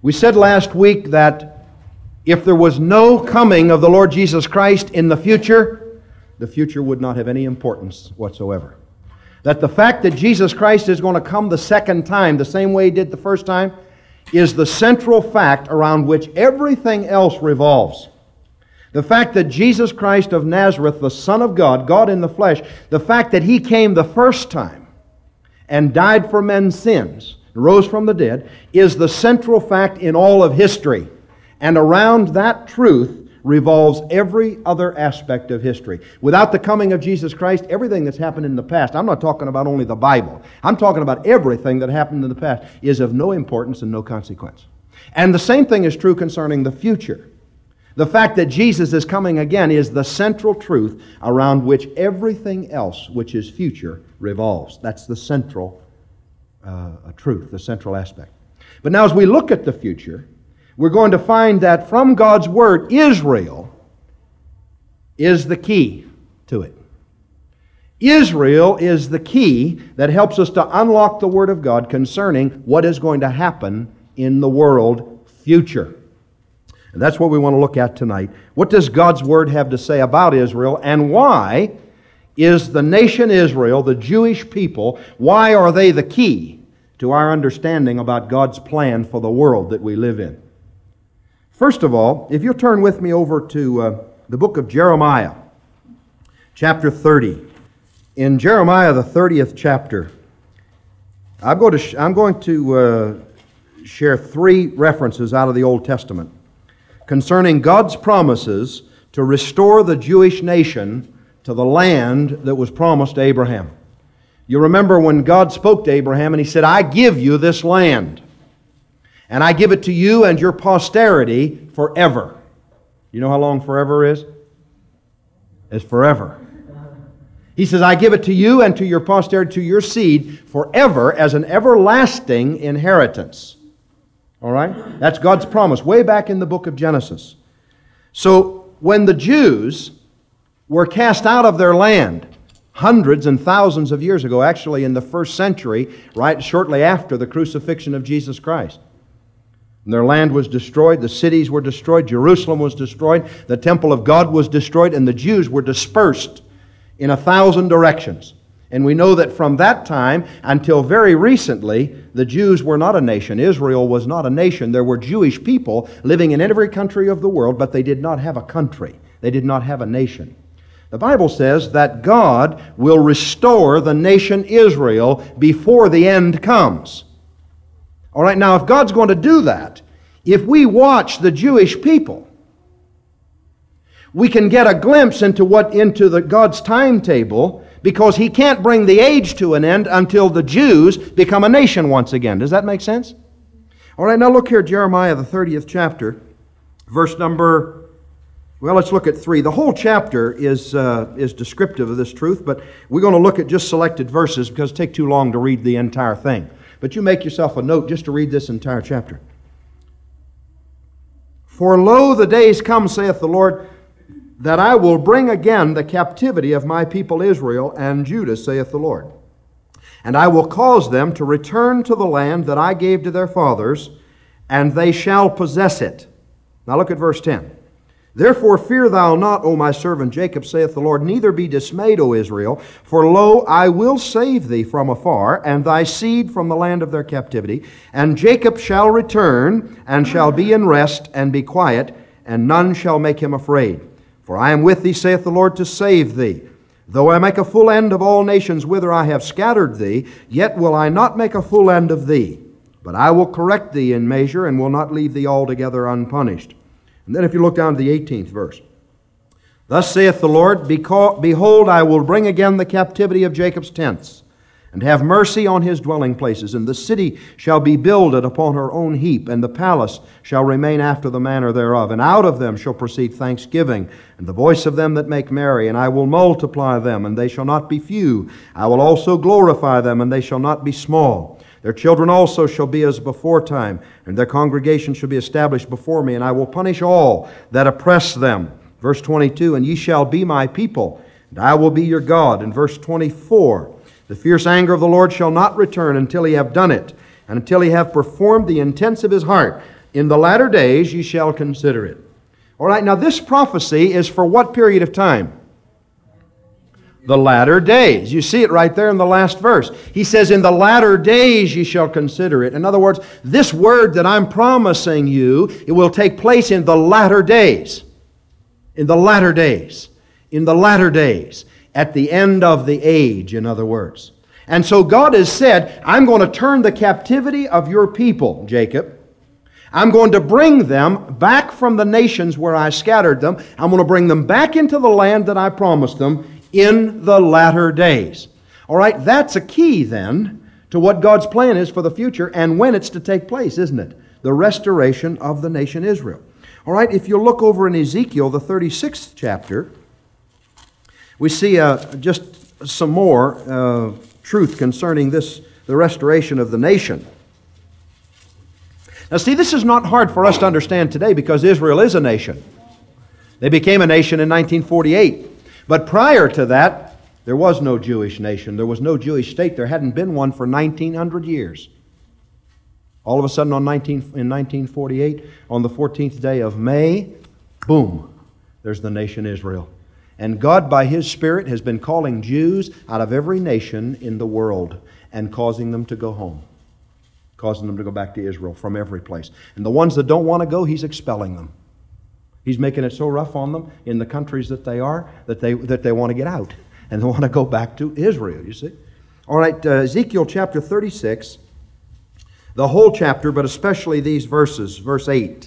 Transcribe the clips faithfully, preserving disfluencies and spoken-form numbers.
We said last week that if there was no coming of the Lord Jesus Christ in the future, the future would not have any importance whatsoever. That the fact that Jesus Christ is going to come the second time, the same way He did the first time, is the central fact around which everything else revolves. The fact that Jesus Christ of Nazareth, the Son of God, God in the flesh, the fact that He came the first time and died for men's sins, rose from the dead, is the central fact in all of history. And around that truth revolves every other aspect of history. Without the coming of Jesus Christ, everything that's happened in the past, I'm not talking about only the Bible, I'm talking about everything that happened in the past, is of no importance and no consequence. And the same thing is true concerning the future. The fact that Jesus is coming again is the central truth around which everything else which is future revolves. That's the central uh, truth, the central aspect. But now as we look at the future, we're going to find that from God's Word, Israel is the key to it. Israel is the key that helps us to unlock the Word of God concerning what is going to happen in the world future. And that's what we want to look at tonight. What does God's Word have to say about Israel, and why is the nation Israel, the Jewish people, why are they the key to our understanding about God's plan for the world that we live in? First of all, if you'll turn with me over to uh, the book of Jeremiah, chapter thirty. In Jeremiah, the thirtieth chapter, I'm going to, sh- I'm going to uh, share three references out of the Old Testament concerning God's promises to restore the Jewish nation to the land that was promised to Abraham. You remember when God spoke to Abraham and He said, I give you this land. And I give it to you and your posterity forever. You know how long forever is? It's forever. He says, I give it to you and to your posterity, to your seed, forever as an everlasting inheritance. All right? That's God's promise way back in the book of Genesis. So when the Jews were cast out of their land hundreds and thousands of years ago, actually in the first century, right shortly after the crucifixion of Jesus Christ, and their land was destroyed, the cities were destroyed, Jerusalem was destroyed, the temple of God was destroyed, and the Jews were dispersed in a thousand directions. And we know that from that time until very recently, the Jews were not a nation. Israel was not a nation. There were Jewish people living in every country of the world, but they did not have a country. They did not have a nation. The Bible says that God will restore the nation Israel before the end comes. All right, now if God's going to do that, if we watch the Jewish people, we can get a glimpse into what into the God's timetable, because He can't bring the age to an end until the Jews become a nation once again. Does that make sense? All right, now look here, Jeremiah, the thirtieth chapter, verse number, well, let's look at three. The whole chapter is uh, is descriptive of this truth, but we're going to look at just selected verses because it takes too long to read the entire thing. But you make yourself a note just to read this entire chapter. For lo, the days come, saith the Lord, that I will bring again the captivity of my people Israel and Judah, saith the Lord. And I will cause them to return to the land that I gave to their fathers, and they shall possess it. Now look at verse ten. Therefore fear thou not, O my servant Jacob, saith the Lord, neither be dismayed, O Israel, for lo, I will save thee from afar, and thy seed from the land of their captivity. And Jacob shall return, and shall be in rest, and be quiet, and none shall make him afraid. For I am with thee, saith the Lord, to save thee. Though I make a full end of all nations whither I have scattered thee, yet will I not make a full end of thee. But I will correct thee in measure, and will not leave thee altogether unpunished. And then if you look down to the eighteenth verse. Thus saith the Lord, Behold, I will bring again the captivity of Jacob's tents, and have mercy on his dwelling places. And the city shall be builded upon her own heap, and the palace shall remain after the manner thereof. And out of them shall proceed thanksgiving, and the voice of them that make merry. And I will multiply them, and they shall not be few. I will also glorify them, and they shall not be small. Their children also shall be as beforetime, and their congregation shall be established before me, and I will punish all that oppress them. Verse twenty-two, and ye shall be my people, and I will be your God. And verse twenty-four, the fierce anger of the Lord shall not return until he have done it, and until he have performed the intents of his heart, In the latter days ye shall consider it. All right, now this prophecy is for what period of time? The latter days. You see it right there in the last verse. He says, in the latter days ye shall consider it. In other words, this word that I'm promising you, it will take place in the latter days. In the latter days. In the latter days. At the end of the age, in other words. And so God has said, I'm going to turn the captivity of your people, Jacob. I'm going to bring them back from the nations where I scattered them. I'm going to bring them back into the land that I promised them in the latter days. All right, that's a key then to what God's plan is for the future and when it's to take place, isn't it? The restoration of the nation Israel. All right, if you look over in Ezekiel, the thirty-sixth chapter, we see uh, just some more uh, truth concerning this, the restoration of the nation. Now see, this is not hard for us to understand today because Israel is a nation. They became a nation in nineteen forty-eight. But prior to that, there was no Jewish nation. There was no Jewish state. There hadn't been one for nineteen hundred years. All of a sudden on nineteen, in nineteen forty-eight, on the fourteenth day of May, boom, there's the nation Israel. And God, by His Spirit, has been calling Jews out of every nation in the world and causing them to go home, causing them to go back to Israel from every place. And the ones that don't want to go, He's expelling them. He's making it so rough on them in the countries that they are that they that they want to get out and they want to go back to Israel, you see. All right, uh, Ezekiel chapter thirty-six, the whole chapter, but especially these verses, verse eight.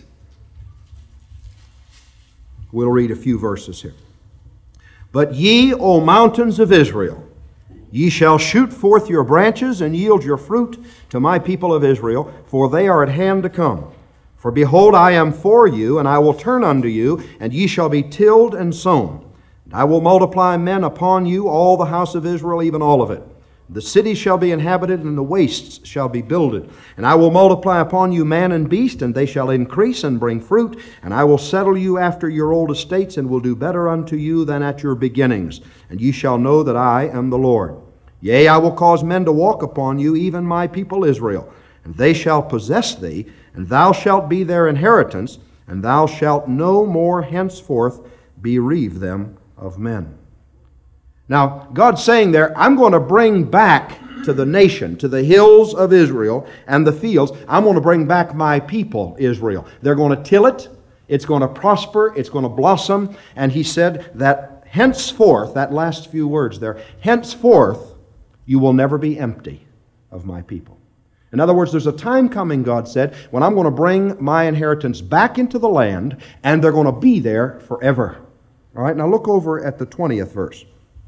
We'll read a few verses here. But ye, O mountains of Israel, ye shall shoot forth your branches and yield your fruit to my people of Israel, for they are at hand to come. For behold, I am for you, and I will turn unto you, and ye shall be tilled and sown. And I will multiply men upon you, all the house of Israel, even all of it. The cities shall be inhabited, and the wastes shall be builded. And I will multiply upon you man and beast, and they shall increase and bring fruit. And I will settle you after your old estates, and will do better unto you than at your beginnings. And ye shall know that I am the Lord. Yea, I will cause men to walk upon you, even my people Israel. And they shall possess thee, and thou shalt be their inheritance, and thou shalt no more henceforth bereave them of men. Now, God's saying there, I'm going to bring back to the nation, to the hills of Israel and the fields, I'm going to bring back my people, Israel. They're going to till it, it's going to prosper, it's going to blossom, and He said that henceforth, that last few words there, henceforth you will never be empty of my people. In other words, there's a time coming, God said, when I'm going to bring my inheritance back into the land, and they're going to be there forever. All right, now look over at the twentieth verse.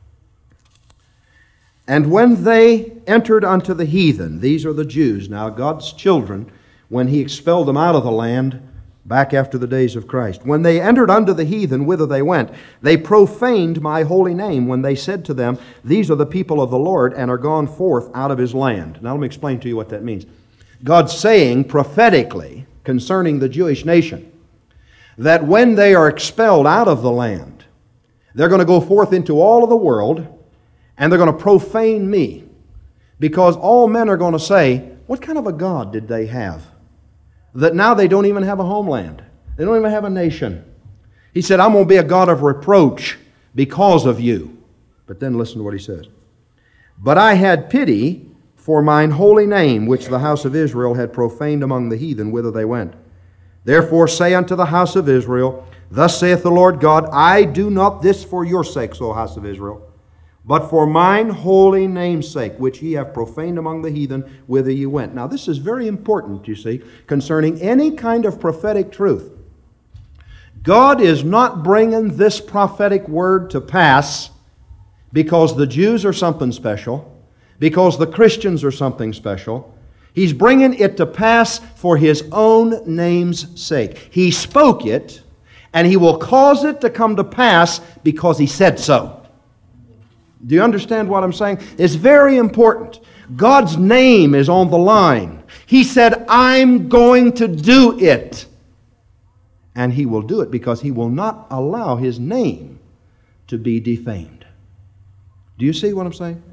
And when they entered unto the heathen, these are the Jews, now God's children, when He expelled them out of the land back after the days of Christ. When they entered unto the heathen, whither they went, they profaned my holy name when they said to them, these are the people of the Lord, and are gone forth out of His land. Now let me explain to you what that means. God's saying prophetically concerning the Jewish nation that when they are expelled out of the land, they're going to go forth into all of the world, and they're going to profane me, because all men are going to say, what kind of a God did they have? That now they don't even have a homeland. They don't even have a nation. He said, I'm going to be a God of reproach because of you. But then listen to what He says. But I had pity for mine holy name, which the house of Israel had profaned among the heathen, whither they went. Therefore say unto the house of Israel, thus saith the Lord God, I do not this for your sakes, O house of Israel, but for mine holy name's sake, which ye have profaned among the heathen, whither ye went. Now this is very important, you see, concerning any kind of prophetic truth. God is not bringing this prophetic word to pass because the Jews are something special, because the Christians are something special. He's bringing it to pass for His own name's sake. He spoke it, and He will cause it to come to pass because He said so. Do you understand what I'm saying? It's very important. God's name is on the line. He said, I'm going to do it. And He will do it because He will not allow His name to be defamed. Do you see what I'm saying?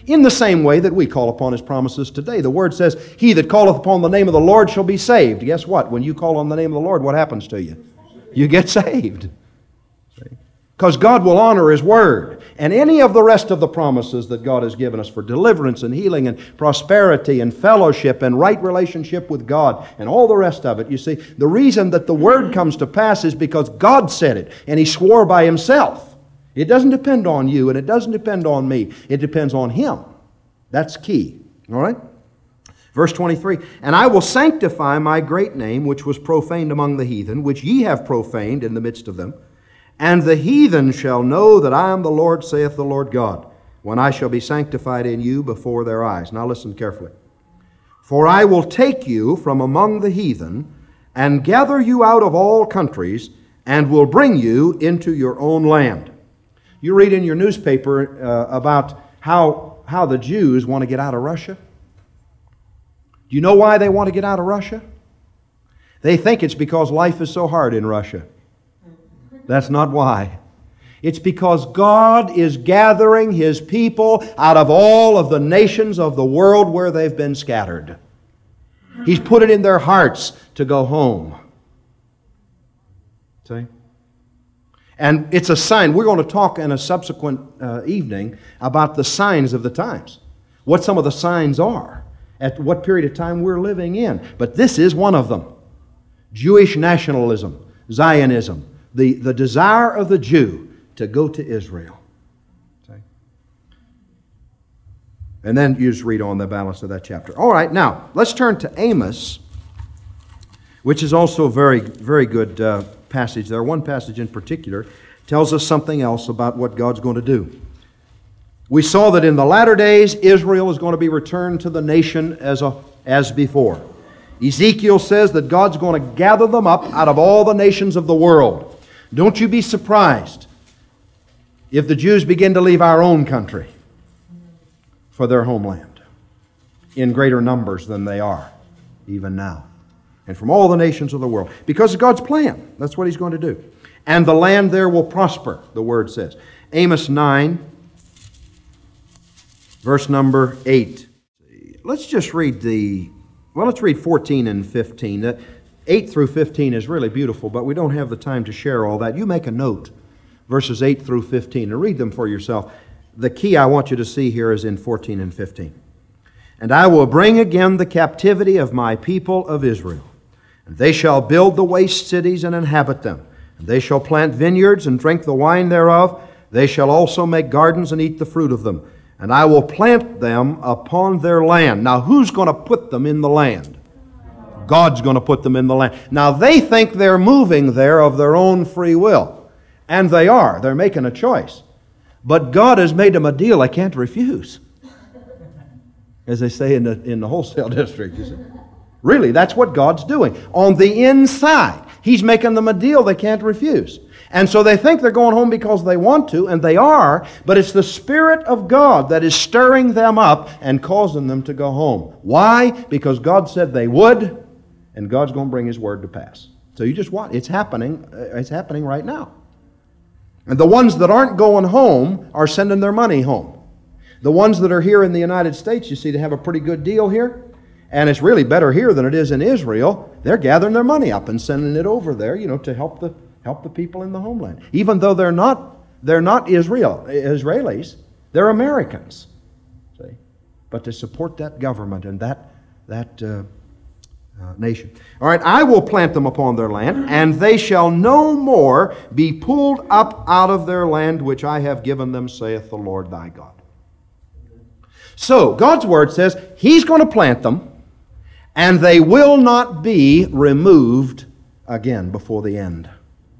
in the same way that we call upon His promises today. The Word says, "He that calleth upon the name of the Lord shall be saved." Guess what? When you call on the name of the Lord, what happens to you? You get saved. Because God will honor His Word. And any of the rest of the promises that God has given us for deliverance and healing and prosperity and fellowship and right relationship with God and all the rest of it, you see, the reason that the Word comes to pass is because God said it and He swore by Himself. It doesn't depend on you and it doesn't depend on me. It depends on Him. That's key. All right? Verse twenty-three, "And I will sanctify my great name, which was profaned among the heathen, which ye have profaned in the midst of them. And the heathen shall know that I am the Lord, saith the Lord God, when I shall be sanctified in you before their eyes." Now listen carefully. "For I will take you from among the heathen, and gather you out of all countries, and will bring you into your own land." You read in your newspaper uh, about how, how the Jews want to get out of Russia. Do you know why they want to get out of Russia? They think it's because life is so hard in Russia. That's not why. It's because God is gathering His people out of all of the nations of the world where they've been scattered. He's put it in their hearts to go home. See? And it's a sign. We're going to talk in a subsequent uh, evening about the signs of the times. What some of the signs are. At what period of time we're living in. But this is one of them. Jewish nationalism. Zionism. The, the desire of the Jew to go to Israel. See? And then you just read on the balance of that chapter. All right, now, let's turn to Amos, which is also a very, very good uh, passage there. One passage in particular tells us something else about what God's going to do. We saw that in the latter days, Israel is going to be returned to the nation as, a, as before. Ezekiel says that God's going to gather them up out of all the nations of the world. Don't you be surprised if the Jews begin to leave our own country for their homeland in greater numbers than they are even now. And from all the nations of the world. Because of God's plan. That's what He's going to do. And the land there will prosper, the Word says. Amos nine, verse number eight. Let's just read the, well, let's read fourteen and fifteen. The eight through fifteen is really beautiful, but we don't have the time to share all that. You make a note, verses eight through fifteen, and read them for yourself. The key I want you to see here is in fourteen and fifteen. "And I will bring again the captivity of my people of Israel. And they shall build the waste cities and inhabit them. And they shall plant vineyards and drink the wine thereof. They shall also make gardens and eat the fruit of them. And I will plant them upon their land." Now, who's going to put them in the land? God's going to put them in the land. Now, they think they're moving there of their own free will. And they are. They're making a choice. But God has made them a deal they can't refuse. As they say in the, in the wholesale district, you see. Really, that's what God's doing. On the inside, He's making them a deal they can't refuse. And so they think they're going home because they want to, and they are, but it's the Spirit of God that is stirring them up and causing them to go home. Why? Because God said they would, and God's going to bring His Word to pass. So you just watch. It's happening. It's happening right now. And the ones that aren't going home are sending their money home. The ones that are here in the United States, you see, they have a pretty good deal here. And it's really better here than it is in Israel. They're gathering their money up and sending it over there, you know, to help the help the people in the homeland. Even though they're not they're not Israel Israelis, they're Americans. See? But to support that government and that that uh, uh, nation. All right, "I will plant them upon their land, and they shall no more be pulled up out of their land which I have given them, saith the Lord thy God." So, God's Word says He's going to plant them, and they will not be removed again before the end.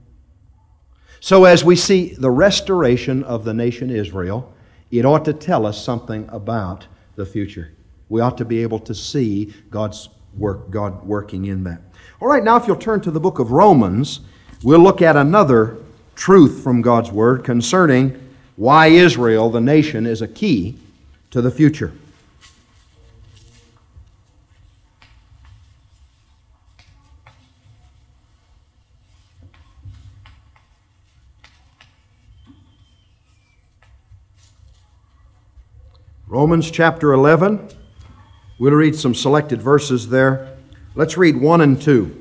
So as we see the restoration of the nation Israel, it ought to tell us something about the future. We ought to be able to see God's work, God working in that. All right, now if you'll turn to the book of Romans, we'll look at another truth from God's Word concerning why Israel, the nation, is a key to the future. Romans chapter eleven. We'll read some selected verses there. Let's read one and two.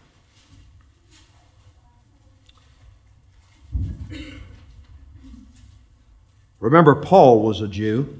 Remember, Paul was a Jew,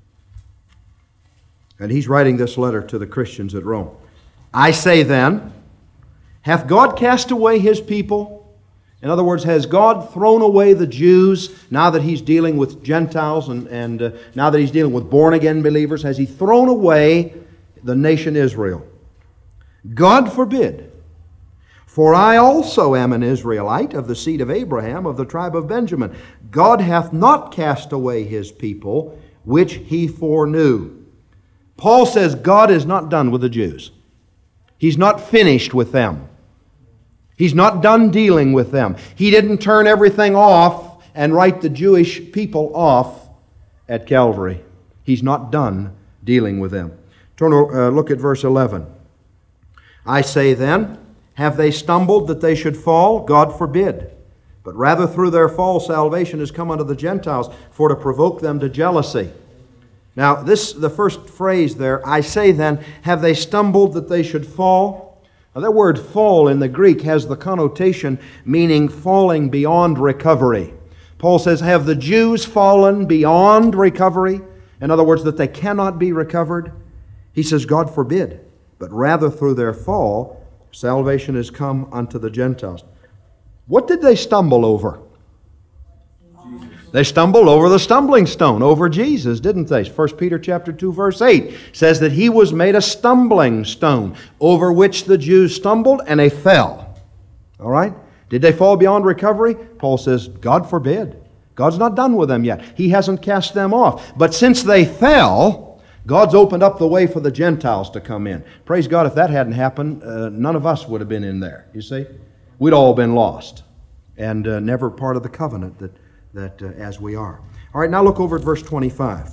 and he's writing this letter to the Christians at Rome. I say then, hath God cast away His people? In other words, has God thrown away the Jews now that He's dealing with Gentiles and, and uh, now that He's dealing with born-again believers? Has He thrown away the nation Israel? God forbid. For I also am an Israelite of the seed of Abraham, of the tribe of Benjamin. God hath not cast away His people, which He foreknew. Paul says God is not done with the Jews. He's not finished with them. He's not done dealing with them. He didn't turn everything off and write the Jewish people off at Calvary. He's not done dealing with them. Turn, uh, look at verse eleven. I say then, have they stumbled that they should fall? God forbid. But rather through their fall salvation is come unto the Gentiles, for to provoke them to jealousy. Now, this, the first phrase there, I say then, have they stumbled that they should fall? Now, that word fall in the Greek has the connotation meaning falling beyond recovery. Paul says, have the Jews fallen beyond recovery? In other words, that they cannot be recovered? He says, God forbid. But rather through their fall, salvation is come unto the Gentiles. What did they stumble over? Jesus. They stumbled over the stumbling stone, over Jesus, didn't they? First Peter chapter two, verse eight says that He was made a stumbling stone, over which the Jews stumbled and they fell. All right? Did they fall beyond recovery? Paul says, God forbid. God's not done with them yet. He hasn't cast them off. But since they fell, God's opened up the way for the Gentiles to come in. Praise God, if that hadn't happened, uh, none of us would have been in there, you see. We'd all been lost and uh, never part of the covenant that, that uh, as we are. All right, now look over at verse twenty-five.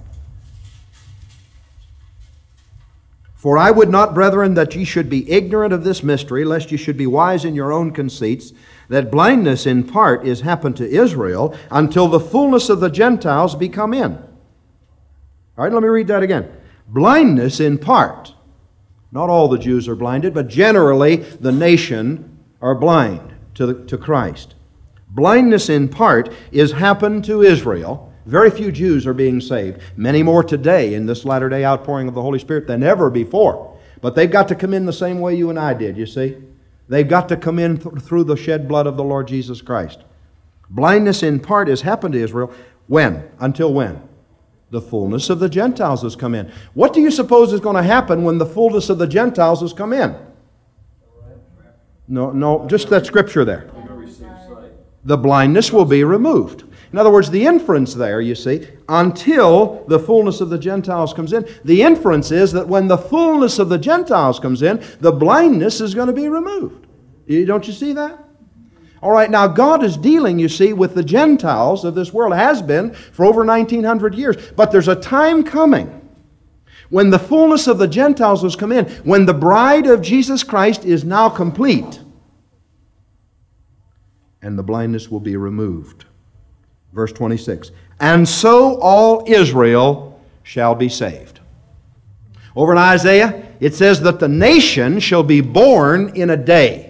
For I would not, brethren, that ye should be ignorant of this mystery, lest ye should be wise in your own conceits, that blindness in part is happened to Israel, until the fullness of the Gentiles be come in. All right, let me read that again. Blindness in part. Not all the Jews are blinded, but generally the nation are blind to, the, to Christ. Blindness in part is happened to Israel. Very few Jews are being saved. Many more today in this latter-day outpouring of the Holy Spirit than ever before. But they've got to come in the same way you and I did, you see. They've got to come in th- through the shed blood of the Lord Jesus Christ. Blindness in part has happened to Israel. When? Until when? The fullness of the Gentiles has come in. What do you suppose is going to happen when the fullness of the Gentiles has come in? No, no, just that scripture there. The blindness will be removed. In other words, the inference there, you see, until the fullness of the Gentiles comes in, the inference is that when the fullness of the Gentiles comes in, the blindness is going to be removed. Don't you see that? All right, now God is dealing, you see, with the Gentiles of this world, has been for over nineteen hundred years. But there's a time coming when the fullness of the Gentiles has come in, when the bride of Jesus Christ is now complete, and the blindness will be removed. Verse twenty-six, and so all Israel shall be saved. Over in Isaiah, it says that the nation shall be born in a day.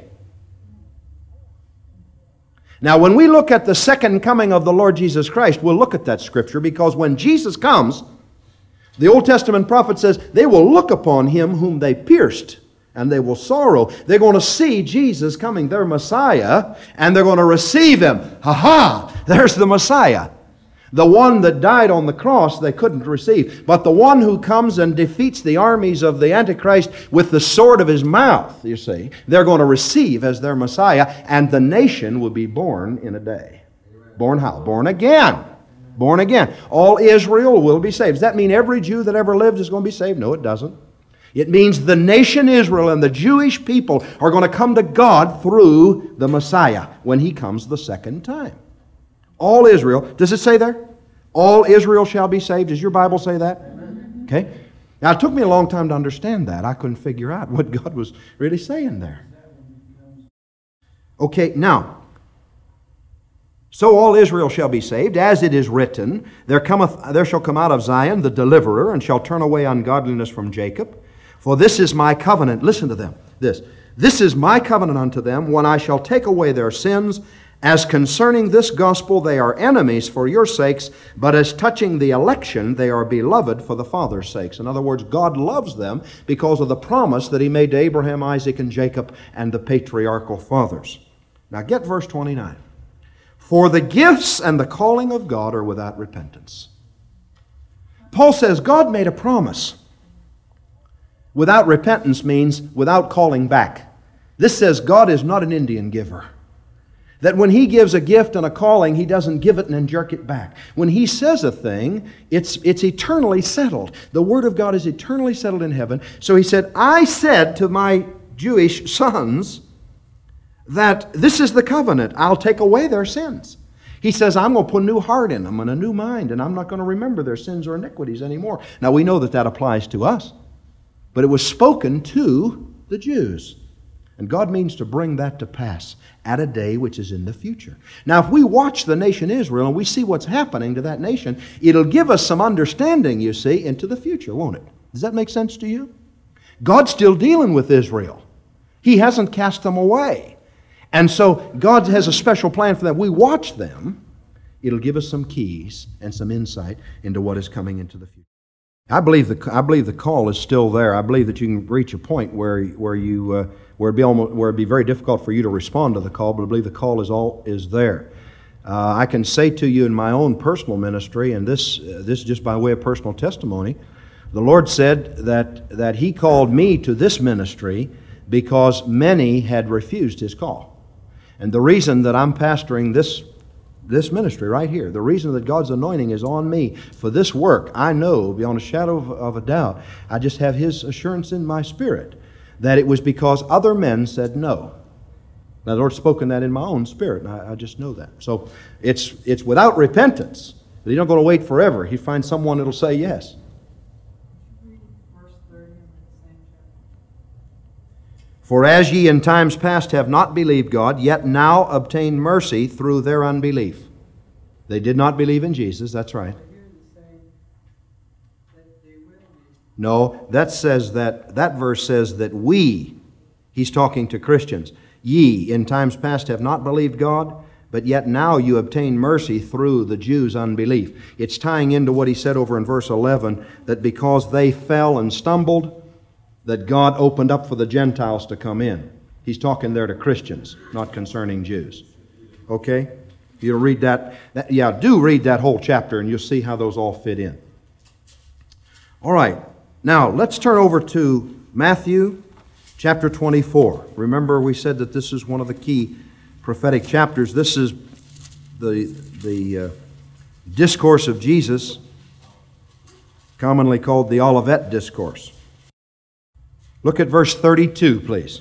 Now, when we look at the second coming of the Lord Jesus Christ, we'll look at that scripture, because when Jesus comes, the Old Testament prophet says, they will look upon Him whom they pierced, and they will sorrow. They're going to see Jesus coming, their Messiah, and they're going to receive Him. Ha-ha! There's the Messiah. The one that died on the cross they couldn't receive. But the one who comes and defeats the armies of the Antichrist with the sword of his mouth, you see, they're going to receive as their Messiah, and the nation will be born in a day. Born how? Born again. Born again. All Israel will be saved. Does that mean every Jew that ever lived is going to be saved? No, it doesn't. It means the nation Israel and the Jewish people are going to come to God through the Messiah when He comes the second time. All Israel. Does it say there? All Israel shall be saved. Does your Bible say that? Amen. Okay. Now, it took me a long time to understand that. I couldn't figure out what God was really saying there. Okay, now, So all Israel shall be saved, as it is written, there cometh, there shall come out of Zion the deliverer, and shall turn away ungodliness from Jacob. For this is my covenant. Listen to them. This. This is my covenant unto them, when I shall take away their sins. As concerning this gospel, they are enemies for your sakes, but as touching the election, they are beloved for the Father's sakes. In other words, God loves them because of the promise that He made to Abraham, Isaac, and Jacob, and the patriarchal fathers. Now get verse twenty-nine. For the gifts and the calling of God are without repentance. Paul says God made a promise. Without repentance means without calling back. This says God is not an Indian giver. That when He gives a gift and a calling, He doesn't give it and then jerk it back. When He says a thing, it's, it's eternally settled. The Word of God is eternally settled in heaven. So He said, I said to my Jewish sons that this is the covenant. I'll take away their sins. He says, I'm going to put a new heart in them and a new mind, and I'm not going to remember their sins or iniquities anymore. Now we know that that applies to us. But it was spoken to the Jews. And God means to bring that to pass at a day which is in the future. Now, if we watch the nation Israel and we see what's happening to that nation, it'll give us some understanding, you see, into the future, won't it? Does that make sense to you? God's still dealing with Israel. He hasn't cast them away. And so God has a special plan for them. We watch them, it'll give us some keys and some insight into what is coming into the future. I believe the I believe the call is still there. I believe that you can reach a point where where you uh, where it'd be almost, where it'd be very difficult for you to respond to the call, but I believe the call is all is there. Uh, I can say to you in my own personal ministry, and this uh, this is just by way of personal testimony, the Lord said that that He called me to this ministry because many had refused His call, and the reason that I'm pastoring this. This ministry right here, the reason that God's anointing is on me for this work, I know beyond a shadow of, of a doubt, I just have His assurance in my spirit that it was because other men said no. Now the Lord's spoken that in my own spirit, and I, I just know that. So it's it's without repentance. He's not going to wait forever. He finds someone that'll say yes. For as ye in times past have not believed God, yet now obtain mercy through their unbelief. They did not believe in Jesus, that's right. No, that says that, that verse says that we, he's talking to Christians, ye in times past have not believed God, but yet now you obtain mercy through the Jews' unbelief. It's tying into what he said over in verse eleven, that because they fell and stumbled, that God opened up for the Gentiles to come in. He's talking there to Christians, not concerning Jews. Okay? You'll read that, that. Yeah, do read that whole chapter, and you'll see how those all fit in. All right. Now, let's turn over to Matthew chapter twenty-four. Remember, we said that this is one of the key prophetic chapters. This is the, the uh, discourse of Jesus, commonly called the Olivet Discourse. Look at verse thirty-two, please.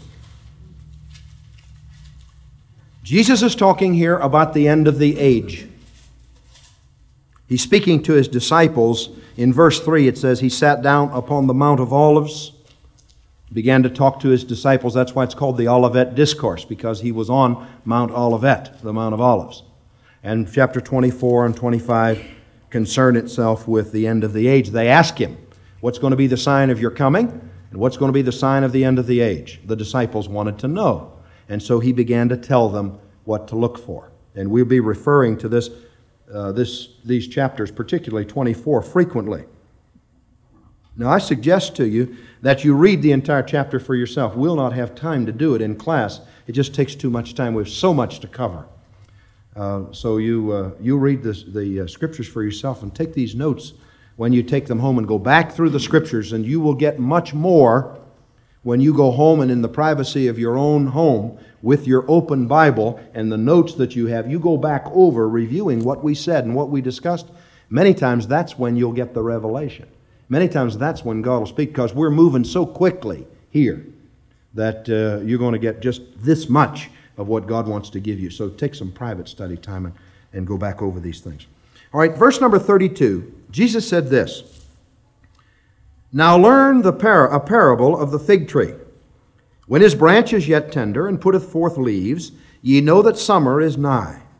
Jesus is talking here about the end of the age. He's speaking to His disciples. In verse three, it says, He sat down upon the Mount of Olives, began to talk to His disciples. That's why it's called the Olivet Discourse, because He was on Mount Olivet, the Mount of Olives. And chapter twenty-four and twenty-five concern itself with the end of the age. They ask Him, what's going to be the sign of your coming? And what's going to be the sign of the end of the age? The disciples wanted to know. And so He began to tell them what to look for. And we'll be referring to this, uh, this, these chapters, particularly twenty-four, frequently. Now, I suggest to you that you read the entire chapter for yourself. We'll not have time to do it in class. It just takes too much time. We have so much to cover. Uh, so you, uh, you read this, the uh, Scriptures for yourself and take these notes when you take them home and go back through the Scriptures, and you will get much more when you go home and in the privacy of your own home with your open Bible and the notes that you have, you go back over reviewing what we said and what we discussed. Many times that's when you'll get the revelation. Many times that's when God will speak, because we're moving so quickly here that uh, you're going to get just this much of what God wants to give you. So take some private study time and, and go back over these things. All right, verse number thirty-two, Jesus said this, Now learn the par- a parable of the fig tree. When his branch is yet tender and putteth forth leaves, ye know that summer is nigh.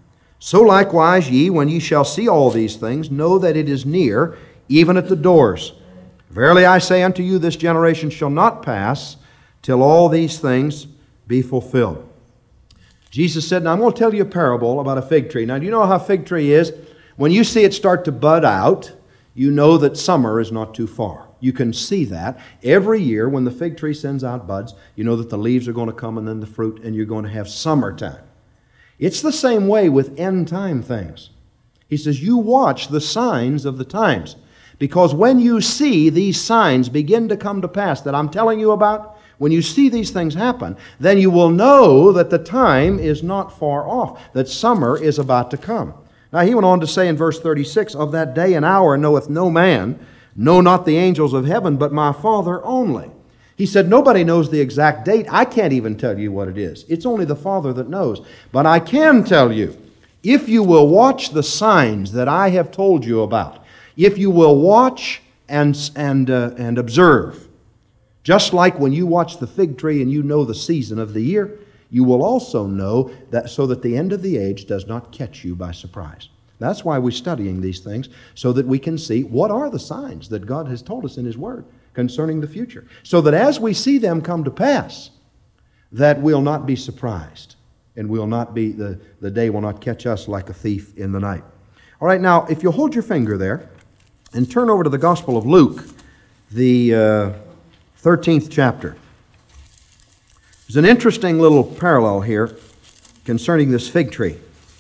So likewise ye, when ye shall see all these things, know that it is near, even at the doors. Verily I say unto you, this generation shall not pass till all these things be fulfilled. Jesus said, now I'm going to tell you a parable about a fig tree. Now, do you know how a fig tree is? When you see it start to bud out, you know that summer is not too far. You can see that. Every year when the fig tree sends out buds, you know that the leaves are going to come and then the fruit, and you're going to have summertime. It's the same way with end-time things. He says, you watch the signs of the times. Because when you see these signs begin to come to pass that I'm telling you about, when you see these things happen, then you will know that the time is not far off, that summer is about to come. Now he went on to say in verse thirty-six, of that day and hour knoweth no man, no not the angels of heaven, but my Father only. He said, nobody knows the exact date. I can't even tell you what it is. It's only the Father that knows. But I can tell you, if you will watch the signs that I have told you about, if you will watch and, and, uh, and observe, just like when you watch the fig tree and you know the season of the year, you will also know that so that the end of the age does not catch you by surprise. That's why we're studying these things, so that we can see what are the signs that God has told us in His Word concerning the future. So that as we see them come to pass, that we'll not be surprised, and we'll not be, the, the day will not catch us like a thief in the night. All right, now, if you'll hold your finger there and turn over to the Gospel of Luke, the uh, thirteenth chapter. There's an interesting little parallel here concerning this fig tree.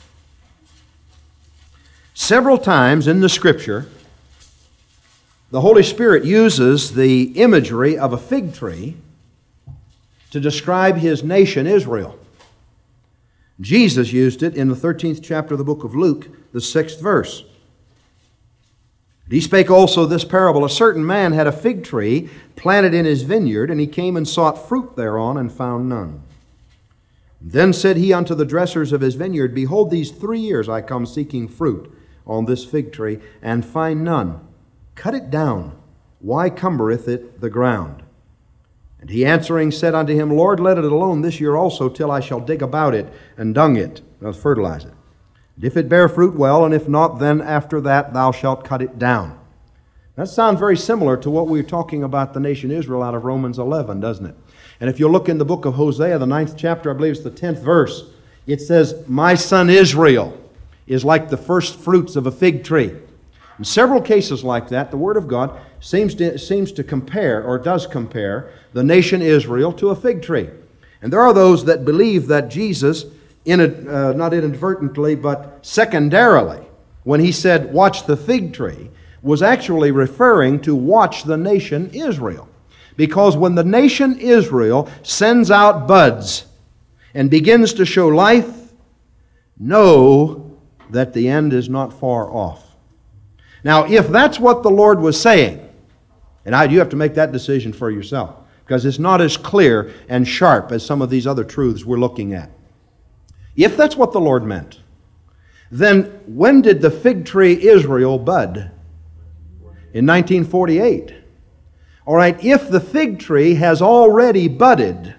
Several times in the Scripture, the Holy Spirit uses the imagery of a fig tree to describe His nation, Israel. Jesus used it in the thirteenth chapter of the book of Luke, the sixth verse. He spake also this parable, a certain man had a fig tree planted in his vineyard, and he came and sought fruit thereon, and found none. Then said he unto the dressers of his vineyard, behold, these three years I come seeking fruit on this fig tree, and find none. Cut it down. Why cumbereth it the ground? And he answering said unto him, Lord, let it alone this year also, till I shall dig about it, and dung it, and fertilize it. And if it bear fruit, well, and if not, then after that thou shalt cut it down. That sounds very similar to what we were talking about the nation Israel out of Romans eleven, doesn't it? And if you look in the book of Hosea, the ninth chapter, I believe it's the tenth verse, it says, my son Israel is like the first fruits of a fig tree. In several cases like that, the Word of God seems to, seems to compare, or does compare, the nation Israel to a fig tree. And there are those that believe that Jesus, in a, uh, not inadvertently, but secondarily, when He said, watch the fig tree, was actually referring to watch the nation Israel. Because when the nation Israel sends out buds and begins to show life, know that the end is not far off. Now, if that's what the Lord was saying, and I, you have to make that decision for yourself, because it's not as clear and sharp as some of these other truths we're looking at. If that's what the Lord meant, then when did the fig tree Israel bud? In nineteen forty-eight. All right, if the fig tree has already budded,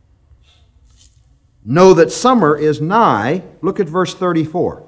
know that summer is nigh. Look at verse thirty-four.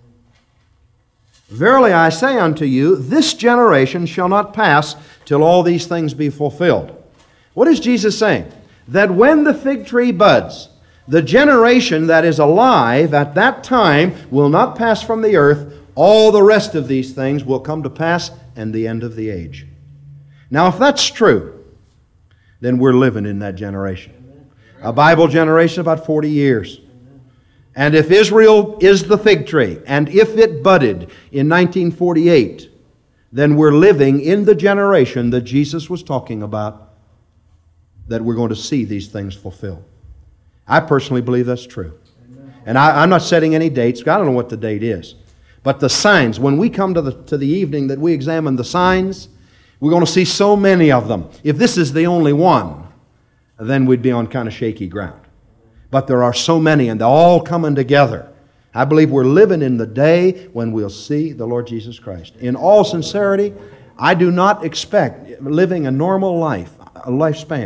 Verily I say unto you, this generation shall not pass till all these things be fulfilled. What is Jesus saying? That when the fig tree buds, the generation that is alive at that time will not pass from the earth. All the rest of these things will come to pass, and the end of the age. Now, if that's true, then we're living in that generation. A Bible generation about forty years. And if Israel is the fig tree, and if it budded in nineteen forty-eight, then we're living in the generation that Jesus was talking about, that we're going to see these things fulfilled. I personally believe that's true. And I, I'm not setting any dates. I don't know what the date is. But the signs, when we come to the, to the evening that we examine the signs, we're going to see so many of them. If this is the only one, then we'd be on kind of shaky ground. But there are so many, and they're all coming together. I believe we're living in the day when we'll see the Lord Jesus Christ. In all sincerity, I do not expect living a normal life, a lifespan.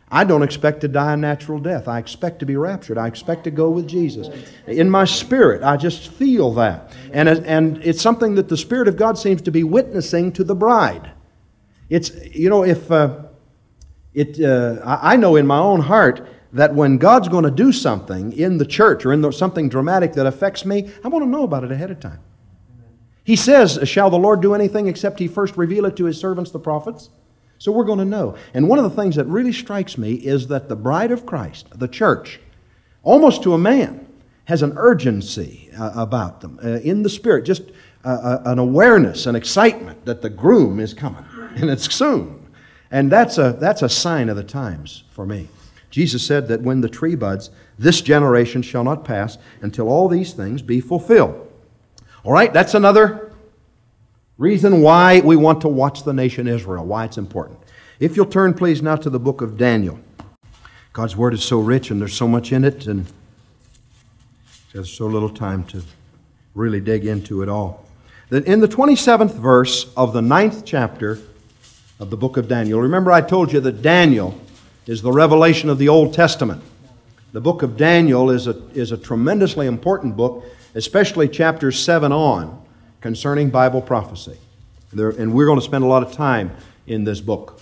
I don't expect to die a natural death. I expect to be raptured. I expect to go with Jesus. In my spirit, I just feel that. And, and it's something that the Spirit of God seems to be witnessing to the bride. It's, you know, if uh, it, uh, I know in my own heart that when God's going to do something in the church or in the, something dramatic that affects me, I want to know about it ahead of time. He says, shall the Lord do anything except He first reveal it to His servants, the prophets? So we're going to know. And one of the things that really strikes me is that the bride of Christ, the church, almost to a man, has an urgency uh, about them uh, in the Spirit, just uh, uh, an awareness, an excitement that the groom is coming, and it's soon. And that's a, that's a sign of the times for me. Jesus said that when the tree buds, this generation shall not pass until all these things be fulfilled. All right, that's another reason why we want to watch the nation Israel, why it's important. If you'll turn, please, now to the book of Daniel. God's Word is so rich and there's so much in it, and there's so little time to really dig into it all. That in the twenty-seventh verse of the ninth chapter of the book of Daniel, remember I told you that Daniel is the revelation of the Old Testament. The book of Daniel is a, is a tremendously important book, especially chapters seven on, concerning Bible prophecy. There, and we're going to spend a lot of time in this book.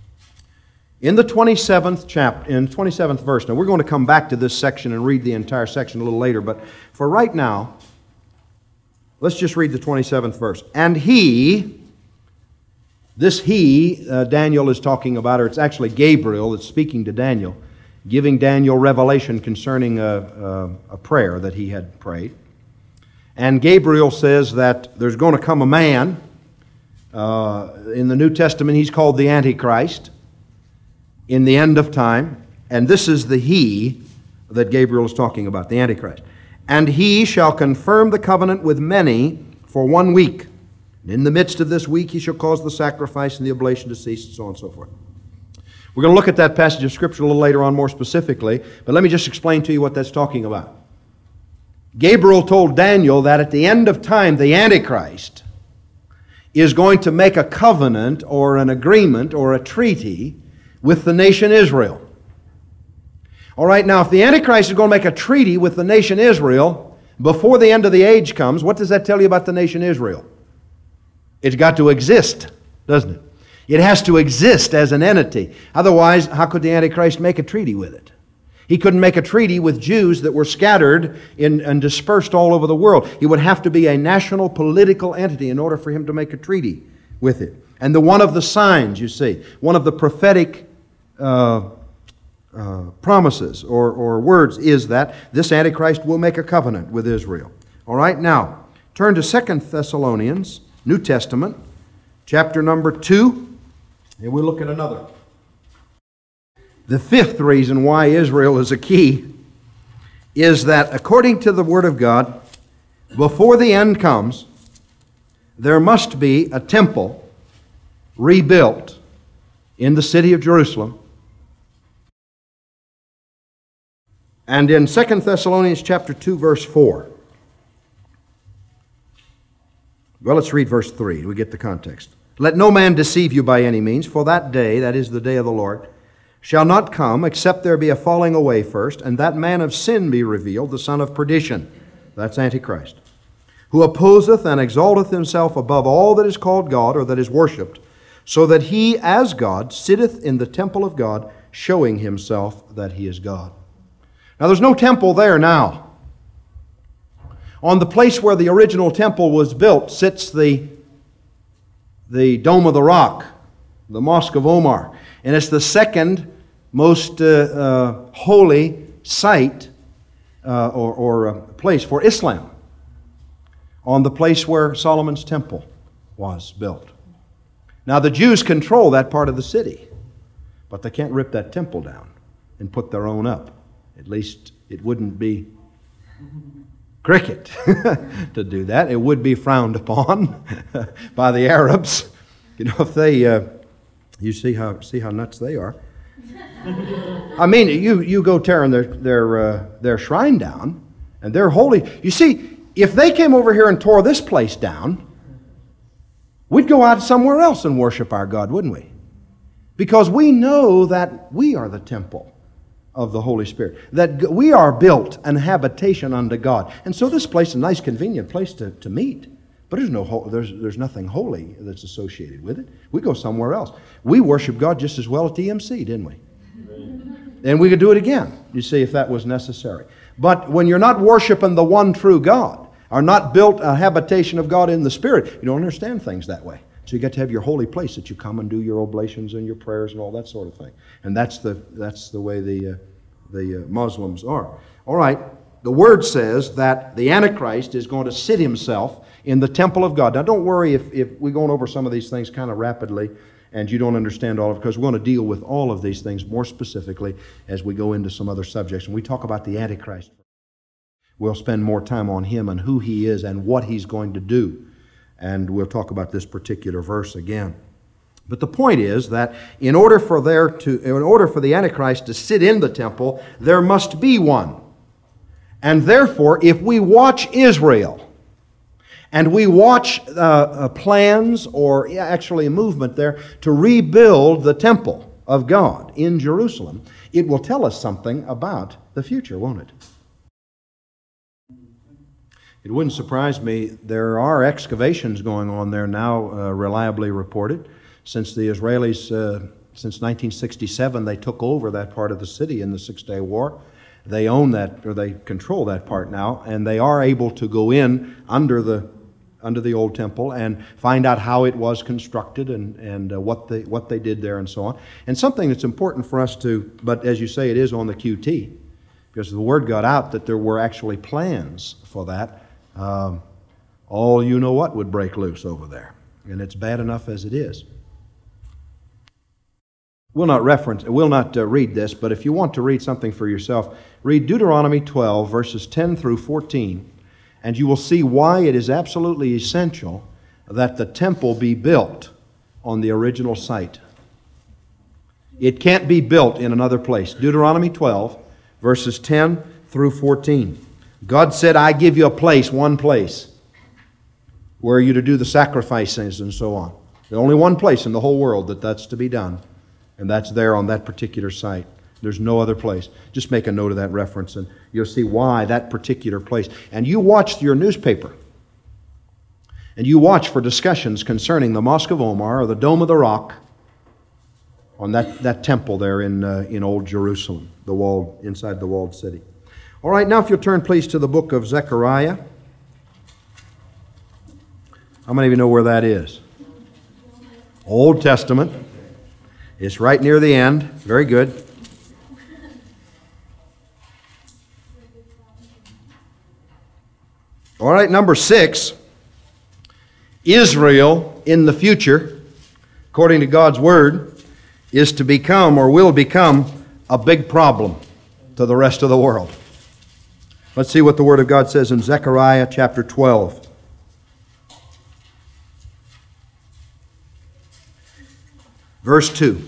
In the twenty-seventh chapter, in twenty-seventh verse, now we're going to come back to this section and read the entire section a little later, but for right now, let's just read the twenty-seventh verse. And he, this he, uh, Daniel is talking about, or it's actually Gabriel that's speaking to Daniel, giving Daniel revelation concerning a, a, a prayer that he had prayed. And Gabriel says that there's going to come a man. Uh, in the New Testament, he's called the Antichrist in the end of time. And this is the he that Gabriel is talking about, the Antichrist. And he shall confirm the covenant with many for one week. And in the midst of this week, he shall cause the sacrifice and the oblation to cease, and so on and so forth. We're going to look at that passage of Scripture a little later on more specifically, but let me just explain to you what that's talking about. Gabriel told Daniel that at the end of time, the Antichrist is going to make a covenant or an agreement or a treaty with the nation Israel. All right, now if the Antichrist is going to make a treaty with the nation Israel before the end of the age comes, what does that tell you about the nation Israel? It's got to exist, doesn't it? It has to exist as an entity. Otherwise, how could the Antichrist make a treaty with it? He couldn't make a treaty with Jews that were scattered in, and dispersed all over the world. It would have to be a national political entity in order for him to make a treaty with it. And the one of the signs, you see, one of the prophetic uh, uh, promises or, or words is that this Antichrist will make a covenant with Israel. All right, now, turn to Second Thessalonians, New Testament, chapter number two, and we'll look at another. The fifth reason why Israel is a key is that according to the Word of God, before the end comes, there must be a temple rebuilt in the city of Jerusalem. And in Second Thessalonians chapter two, verse four. Well, let's read verse three. We get the context. Let no man deceive you by any means, for that day, that is the day of the Lord, shall not come, except there be a falling away first, and that man of sin be revealed, the son of perdition. That's Antichrist. Who opposeth and exalteth himself above all that is called God, or that is worshipped, so that he, as God, sitteth in the temple of God, showing himself that he is God. Now, there's no temple there now. On the place where the original temple was built sits the, the Dome of the Rock, the Mosque of Omar. And it's the second most uh, uh, holy site uh, or, or uh, place for Islam, on the place where Solomon's temple was built. Now the Jews control that part of the city, but they can't rip that temple down and put their own up. At least it wouldn't be cricket to do that. It would be frowned upon by the Arabs. You know, if they... Uh, You see how see how nuts they are. I mean, you, you go tearing their their uh, their shrine down, and they're holy. You see, if they came over here and tore this place down, we'd go out somewhere else and worship our God, wouldn't we? Because we know that we are the temple of the Holy Spirit, that we are built an habitation unto God. And so this place is a nice, convenient place to, to meet. But there's, no, there's, there's nothing holy that's associated with it. We go somewhere else. We worship God just as well at T M C, didn't we? And we could do it again, you see, if that was necessary. But when you're not worshiping the one true God, or not built a habitation of God in the Spirit, you don't understand things that way. So you got to have your holy place that you come and do your oblations and your prayers and all that sort of thing. And that's the that's the way the uh, the uh, Muslims are. All right, the Word says that the Antichrist is going to sit himself in the temple of God. Now don't worry if, if we're going over some of these things kind of rapidly and you don't understand all of it, because we're going to deal with all of these things more specifically as we go into some other subjects. And we talk about the Antichrist. We'll spend more time on him and who he is and what he's going to do. And we'll talk about this particular verse again. But the point is that in order for there to, in order for the Antichrist to sit in the temple, there must be one. And therefore, if we watch Israel, and we watch uh, uh, plans, or yeah, actually a movement there, to rebuild the temple of God in Jerusalem, it will tell us something about the future, won't it? It wouldn't surprise me. There are excavations going on there now, uh, reliably reported. Since the Israelis, uh, since nineteen sixty-seven, they took over that part of the city in the Six-Day War. They own that, or they control that part now, and they are able to go in under the under the old temple and find out how it was constructed and, and uh, what they what they did there and so on. And something that's important for us to, but as you say, it is on the Q T, because the word got out that there were actually plans for that. Um, all you know what would break loose over there. And it's bad enough as it is. We'll not reference, we'll not uh, read this, but if you want to read something for yourself, read Deuteronomy twelve, verses ten through fourteen, and you will see why it is absolutely essential that the temple be built on the original site. It can't be built in another place. Deuteronomy twelve, verses ten through fourteen. God said, I give you a place, one place, where you to do the sacrifices and so on. There's only one place in the whole world that that's to be done, and that's there on that particular site. There's no other place. Just make a note of that reference, and you'll see why that particular place. And you watch your newspaper, and you watch for discussions concerning the Mosque of Omar or the Dome of the Rock on that, that temple there in, uh, in Old Jerusalem, the walled, inside the walled city. All right, now if you'll turn, please, to the book of Zechariah. How many of you know where that is? Old Testament. It's right near the end. Very good. All right, number six. Israel in the future, according to God's Word, is to become or will become a big problem to the rest of the world. Let's see what the Word of God says in Zechariah chapter twelve. Verse two.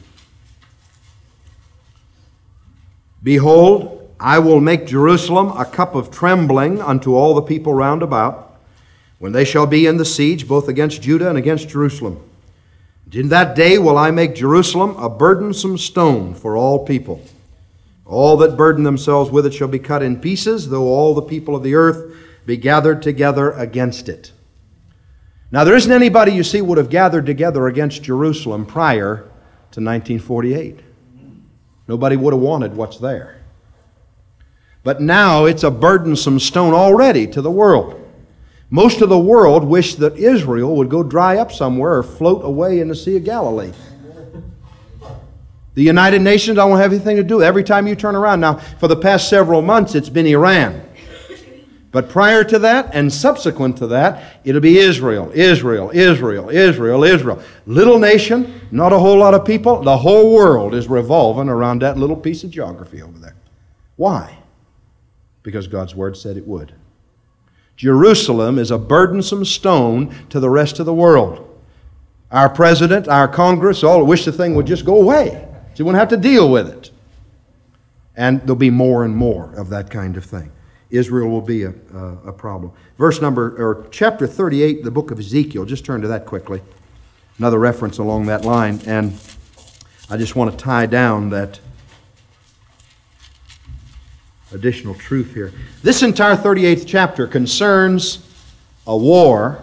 Behold, I will make Jerusalem a cup of trembling unto all the people round about, when they shall be in the siege, both against Judah and against Jerusalem. And in that day will I make Jerusalem a burdensome stone for all people. All that burden themselves with it shall be cut in pieces, though all the people of the earth be gathered together against it. Now, there isn't anybody, you see, would have gathered together against Jerusalem prior to nineteen forty-eight. Nobody would have wanted what's there. But now it's a burdensome stone already to the world. Most of the world wish that Israel would go dry up somewhere or float away in the Sea of Galilee. The United Nations, I won't have anything to do with it. Every time you turn around. Now, for the past several months, it's been Iran. But prior to that and subsequent to that, it'll be Israel, Israel, Israel, Israel, Israel. Little nation, not a whole lot of people. The whole world is revolving around that little piece of geography over there. Why? Because God's Word said it would. Jerusalem is a burdensome stone to the rest of the world. Our president, our Congress, all wish the thing would just go away. So you wouldn't have to deal with it. And there'll be more and more of that kind of thing. Israel will be a, a, a problem. Verse number, or chapter thirty-eight, the book of Ezekiel. Just turn to that quickly. Another reference along that line. And I just want to tie down that additional truth here. This entire thirty-eighth chapter concerns a war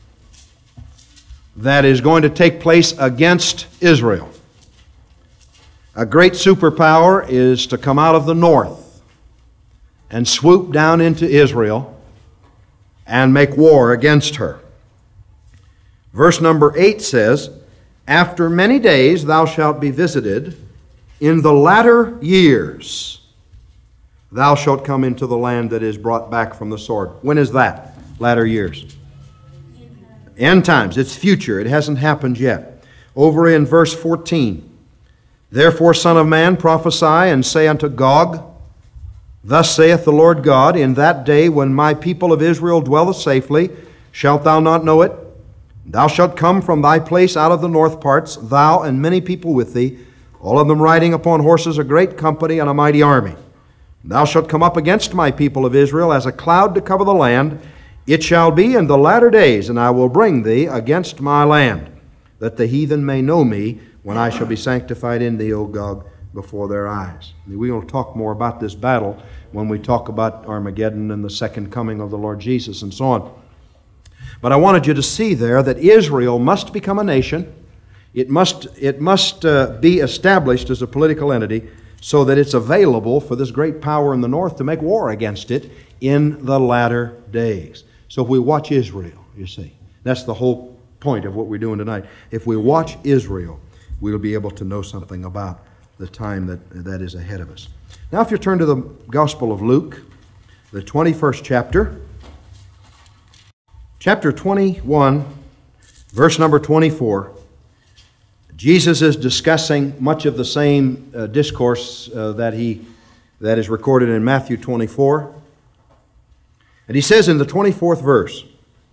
that is going to take place against Israel. A great superpower is to come out of the north and swoop down into Israel and make war against her. Verse number eight says, "After many days thou shalt be visited, in the latter years thou shalt come into the land that is brought back from the sword." When is that? Latter years. End times. It's future. It hasn't happened yet. Over in verse fourteen, "Therefore, Son of man, prophesy and say unto Gog, Thus saith the Lord God, In that day when my people of Israel dwelleth safely, shalt thou not know it? Thou shalt come from thy place out of the north parts, thou and many people with thee, all of them riding upon horses, a great company and a mighty army. Thou shalt come up against my people of Israel as a cloud to cover the land. It shall be in the latter days, and I will bring thee against my land, that the heathen may know me, when I shall be sanctified in thee, O Gog, before their eyes." We're going to talk more about this battle when we talk about Armageddon and the second coming of the Lord Jesus and so on. But I wanted you to see there that Israel must become a nation. It must, it must uh, be established as a political entity so that it's available for this great power in the north to make war against it in the latter days. So if we watch Israel, you see, that's the whole point of what we're doing tonight. If we watch Israel, we'll be able to know something about the time that, that is ahead of us. Now, if you turn to the Gospel of Luke, the twenty-first chapter, chapter twenty-one, verse number twenty-four, Jesus is discussing much of the same uh, discourse uh, that he that is recorded in Matthew twenty-four. And he says in the twenty-fourth verse,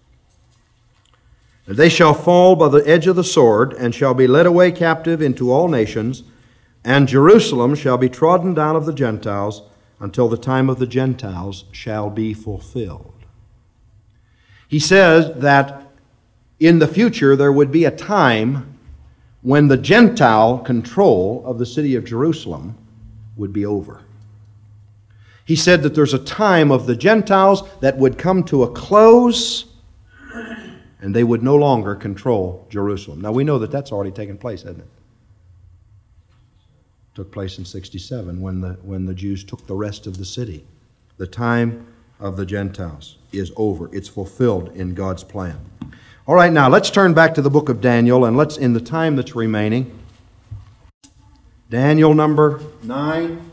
"They shall fall by the edge of the sword, and shall be led away captive into all nations, and Jerusalem shall be trodden down of the Gentiles, until the time of the Gentiles shall be fulfilled." He says that in the future there would be a time when the Gentile control of the city of Jerusalem would be over. He said that there's a time of the Gentiles that would come to a close, and they would no longer control Jerusalem. Now we know that that's already taken place, hasn't it? It took place in sixty-seven when the, when the Jews took the rest of the city. The time of the Gentiles is over. It's fulfilled in God's plan. All right, now let's turn back to the book of Daniel, and let's, in the time that's remaining, Daniel number nine.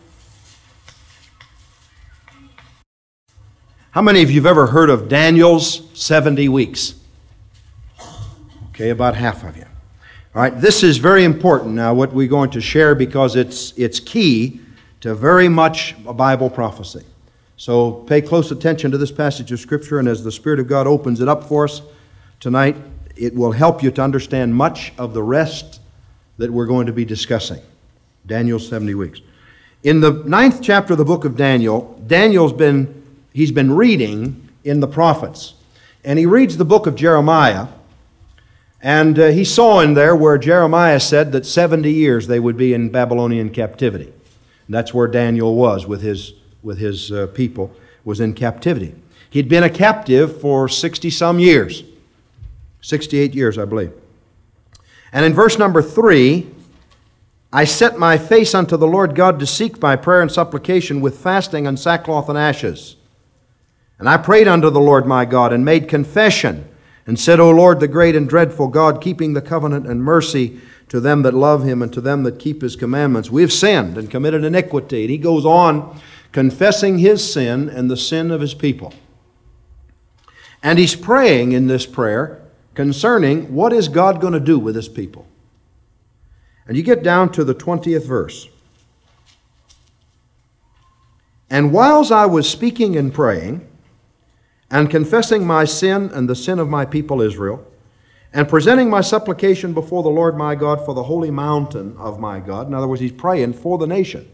How many of you have ever heard of Daniel's seventy weeks? Okay, about half of you. All right, this is very important now, what we're going to share, because it's, it's key to very much a Bible prophecy. So pay close attention to this passage of Scripture, and as the Spirit of God opens it up for us tonight, it will help you to understand much of the rest that we're going to be discussing. Daniel's seventy weeks. In the ninth chapter of the book of Daniel, Daniel's been, he's been reading in the prophets. And he reads the book of Jeremiah, and uh, he saw in there where Jeremiah said that seventy years they would be in Babylonian captivity. And that's where Daniel was with his, with his uh, people, was in captivity. He'd been a captive for sixty-some years. sixty-eight years, I believe. And in verse number three, "I set my face unto the Lord God to seek by prayer and supplication with fasting and sackcloth and ashes. And I prayed unto the Lord my God, and made confession, and said, O Lord, the great and dreadful God, keeping the covenant and mercy to them that love Him and to them that keep His commandments, we have sinned and committed iniquity." And he goes on confessing his sin and the sin of his people. And he's praying in this prayer concerning what is God going to do with His people. And you get down to the twentieth verse. "And whiles I was speaking and praying, and confessing my sin and the sin of my people Israel, and presenting my supplication before the Lord my God for the holy mountain of my God," in other words, he's praying for the nation.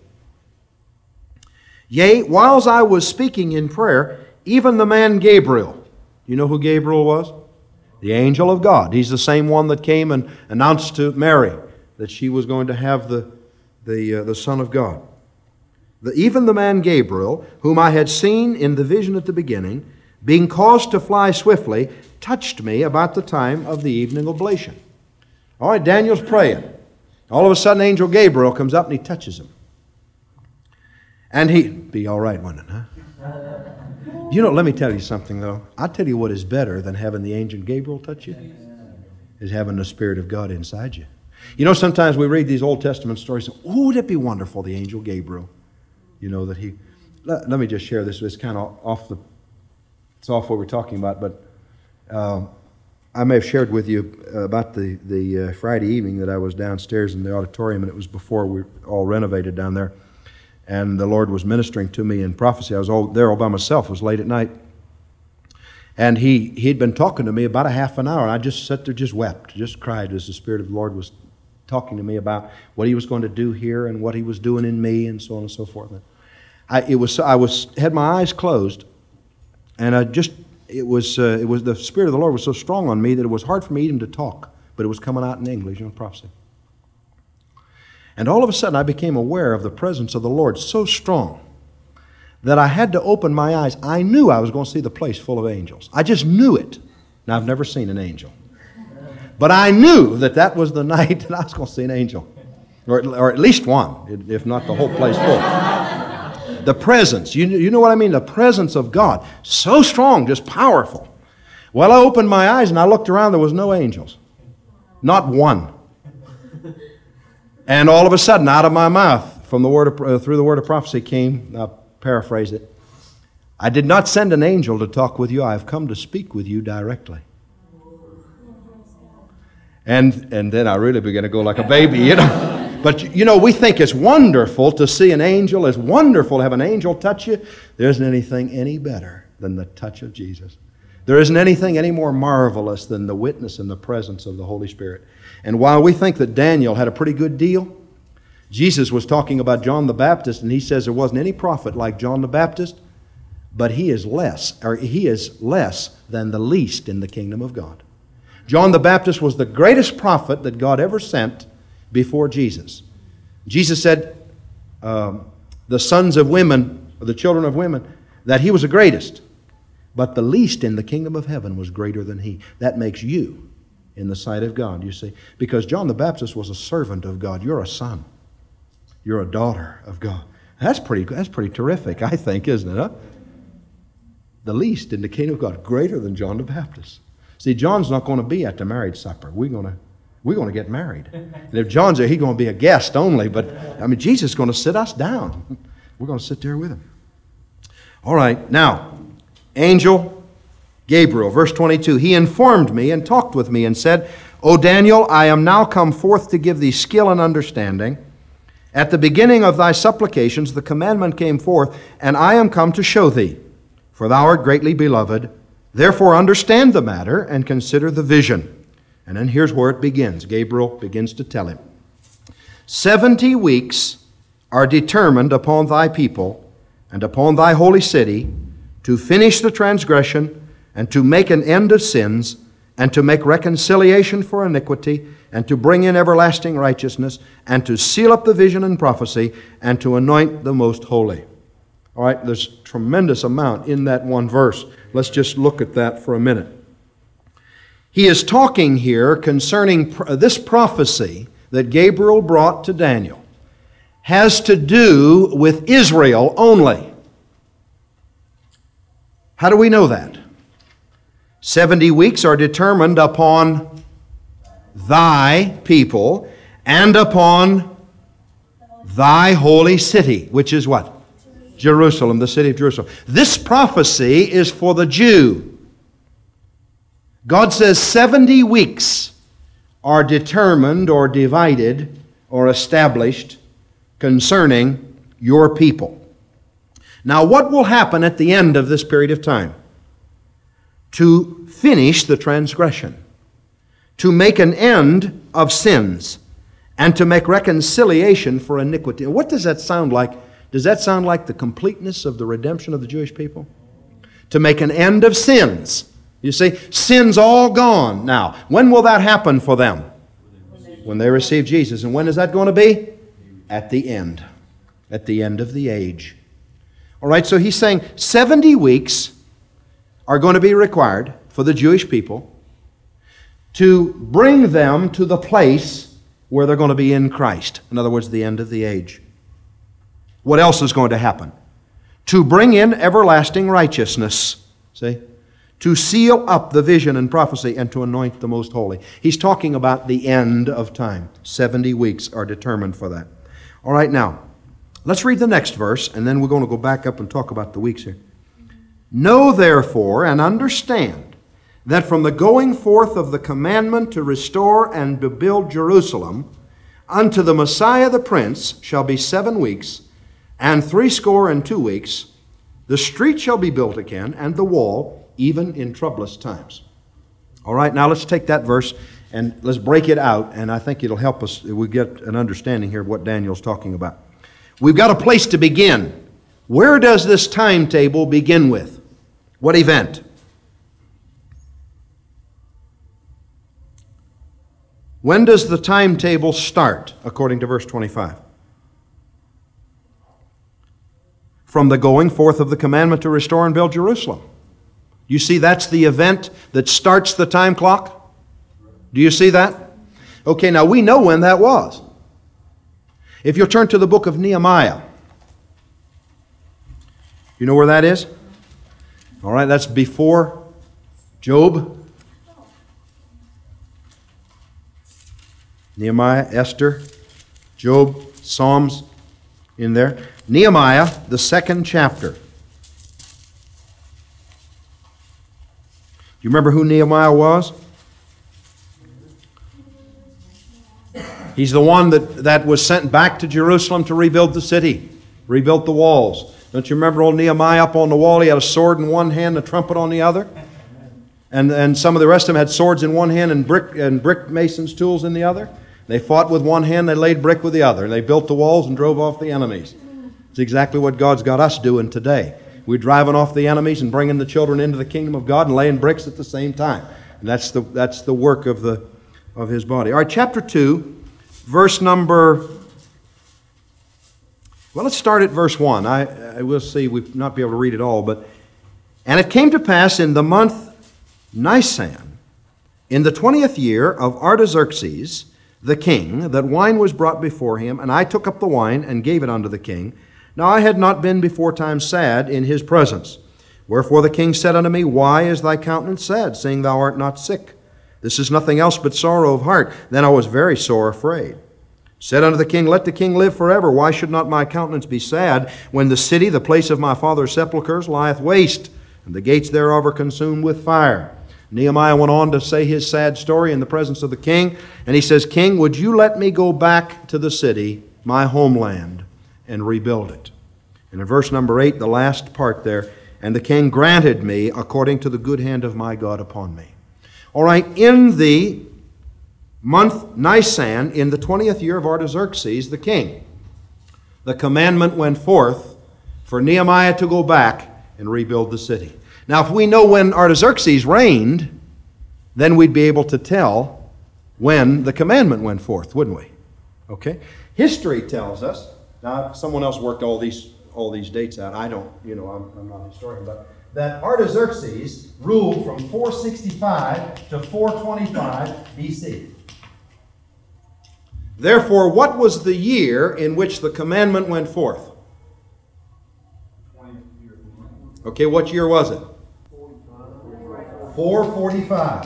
"Yea, whiles I was speaking in prayer, even the man Gabriel." You know who Gabriel was? The angel of God. He's the same one that came and announced to Mary that she was going to have the, the, uh, the Son of God. The, even the man Gabriel, whom I had seen in the vision at the beginning, being caused to fly swiftly, touched me about the time of the evening oblation. All right, Daniel's praying. All of a sudden, Angel Gabriel comes up and he touches him. And he, be all right, wouldn't it, huh? You know, let me tell you something, though. I'll tell you what is better than having the angel Gabriel touch you, is having the Spirit of God inside you. You know, sometimes we read these Old Testament stories, and, oh, would it be wonderful, the angel Gabriel? You know, that he... Let, let me just share this. It's kind of off the... It's off what we're talking about, but uh, I may have shared with you about the, the uh, Friday evening that I was downstairs in the auditorium, and it was before we all renovated down there. And the Lord was ministering to me in prophecy. I was all there all by myself. It was late at night. And he, he'd been talking to me about a half an hour. And I just sat there, just wept, just cried as the Spirit of the Lord was talking to me about what He was going to do here and what He was doing in me and so on and so forth. I, it was, I was, had my eyes closed. And I just, it was, uh, it was, the Spirit of the Lord was so strong on me that it was hard for me even to talk. But it was coming out in English, you know, prophecy. And all of a sudden, I became aware of the presence of the Lord so strong that I had to open my eyes. I knew I was going to see the place full of angels. I just knew it. Now, I've never seen an angel. But I knew that that was the night that I was going to see an angel. Or, or at least one, if not the whole place full. The presence. You, you know what I mean? The presence of God. So strong, just powerful. Well, I opened my eyes and I looked around. There was no angels. Not one. And all of a sudden, out of my mouth, from the word of, uh, through the word of prophecy came, I'll paraphrase it, I did not send an angel to talk with you. I have come to speak with you directly. And and then I really began to go like a baby, you know. But, you know, we think it's wonderful to see an angel. It's wonderful to have an angel touch you. There isn't anything any better than the touch of Jesus. There isn't anything any more marvelous than the witness and the presence of the Holy Spirit. And while we think that Daniel had a pretty good deal, Jesus was talking about John the Baptist, and he says there wasn't any prophet like John the Baptist, but he is less, or he is less than the least in the kingdom of God. John the Baptist was the greatest prophet that God ever sent before Jesus. Jesus said, um, the sons of women, or the children of women, that he was the greatest. But the least in the kingdom of heaven was greater than he. That makes you in the sight of God, you see. Because John the Baptist was a servant of God. You're a son. You're a daughter of God. That's pretty, that's pretty terrific, I think, isn't it? Huh? The least in the kingdom of God, greater than John the Baptist. See, John's not going to be at the marriage supper. We're going to, we're going to get married. And if John's there, he's going to be a guest only. But, I mean, Jesus is going to sit us down. We're going to sit there with him. All right, now, angel Gabriel, verse twenty-two, he informed me and talked with me and said, O Daniel, I am now come forth to give thee skill and understanding. At the beginning of thy supplications the commandment came forth, and I am come to show thee, for thou art greatly beloved. Therefore understand the matter and consider the vision. And then here's where it begins. Gabriel begins to tell him. Seventy weeks are determined upon thy people and upon thy holy city to finish the transgression and to make an end of sins, and to make reconciliation for iniquity, and to bring in everlasting righteousness, and to seal up the vision and prophecy, and to anoint the most holy. All right, there's a tremendous amount in that one verse. Let's just look at that for a minute. He is talking here concerning this prophecy that Gabriel brought to Daniel. Has to do with Israel only. How do we know that? Seventy weeks are determined upon thy people and upon thy holy city, which is what? Jerusalem, the city of Jerusalem. This prophecy is for the Jew. God says seventy weeks are determined or divided or established concerning your people. Now, what will happen at the end of this period of time? To finish the transgression, to make an end of sins, and to make reconciliation for iniquity. What does that sound like? Does that sound like the completeness of the redemption of the Jewish people? To make an end of sins. You see, sin's all gone now. When will that happen for them? When they receive Jesus. And when is that going to be? At the end. At the end of the age. All right, so he's saying seventy weeks are going to be required for the Jewish people to bring them to the place where they're going to be in Christ. In other words, the end of the age. What else is going to happen? To bring in everlasting righteousness. See? To seal up the vision and prophecy and to anoint the most holy. He's talking about the end of time. seventy weeks are determined for that. All right, now, let's read the next verse, and then we're going to go back up and talk about the weeks here. Know therefore and understand that from the going forth of the commandment to restore and to build Jerusalem unto the Messiah the Prince shall be seven weeks, and threescore and two weeks. The street shall be built again, and the wall, even in troublous times. All right, now let's take that verse and let's break it out, and I think it'll help us. We get an understanding here of what Daniel's talking about. We've got a place to begin. Where does this timetable begin with? What event? When does the timetable start, according to verse twenty-five? From the going forth of the commandment to restore and build Jerusalem. You see, that's the event that starts the time clock? Do you see that? Okay, now we know when that was. If you'll turn to the book of Nehemiah. You know where that is? All right, that's before Job. Nehemiah, Esther, Job, Psalms in there. Nehemiah, the second chapter. Do you remember who Nehemiah was? He's the one that, that was sent back to Jerusalem to rebuild the city, rebuild the walls. Don't you remember old Nehemiah up on the wall? He had a sword in one hand and a trumpet on the other. And, and some of the rest of them had swords in one hand and brick and brick mason's tools in the other. They fought with one hand, they laid brick with the other. And they built the walls and drove off the enemies. It's exactly what God's got us doing today. We're driving off the enemies and bringing the children into the kingdom of God and laying bricks at the same time. And that's the, that's the work of, the, of His body. All right, chapter two, verse number... Well, let's start at verse one. I, I will see, we'll not be able to read it all, but... And it came to pass in the month Nisan, in the twentieth year of Artaxerxes, the king, that wine was brought before him, and I took up the wine and gave it unto the king. Now I had not been before time sad in his presence. Wherefore the king said unto me, Why is thy countenance sad, seeing thou art not sick? This is nothing else but sorrow of heart. Then I was very sore afraid. Said unto the king, Let the king live forever. Why should not my countenance be sad, when the city, the place of my father's sepulchres, lieth waste, and the gates thereof are consumed with fire? Nehemiah went on to say his sad story in the presence of the king, and he says, King, would you let me go back to the city, my homeland, and rebuild it? And in verse number eight, the last part there, and the king granted me according to the good hand of my God upon me. All right, in the month Nisan, in the twentieth year of Artaxerxes, the king, the commandment went forth for Nehemiah to go back and rebuild the city. Now, if we know when Artaxerxes reigned, then we'd be able to tell when the commandment went forth, wouldn't we? Okay? History tells us, now someone else worked all these all these dates out. I don't, you know, I'm, I'm not a historian, but that Artaxerxes ruled from four sixty-five to four twenty-five B C. Therefore, what was the year in which the commandment went forth? Okay, what year was it? four forty-five.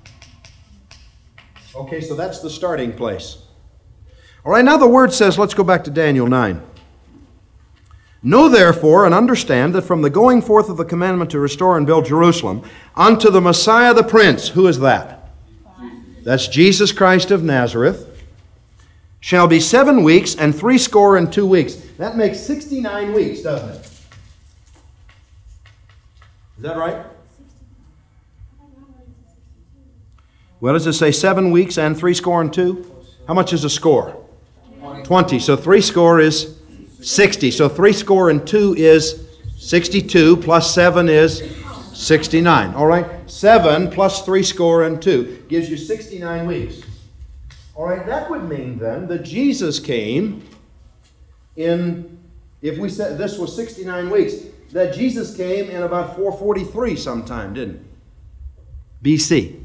Okay, so that's the starting place. All right, now the word says, let's go back to Daniel nine. Know therefore and understand that from the going forth of the commandment to restore and build Jerusalem unto the Messiah the Prince, who is that? That's Jesus Christ of Nazareth, shall be seven weeks and threescore and two weeks. That makes sixty-nine weeks, doesn't it? Is that right? Well, does it say seven weeks and threescore and two? How much is a score? Twenty. So threescore is sixty. So threescore and two is sixty-two, plus seven is sixty-nine. All right? Seven plus threescore and two gives you sixty-nine weeks. All right, that would mean then that Jesus came in, if we said this was sixty-nine weeks, that Jesus came in about four forty-three sometime, didn't he? B C.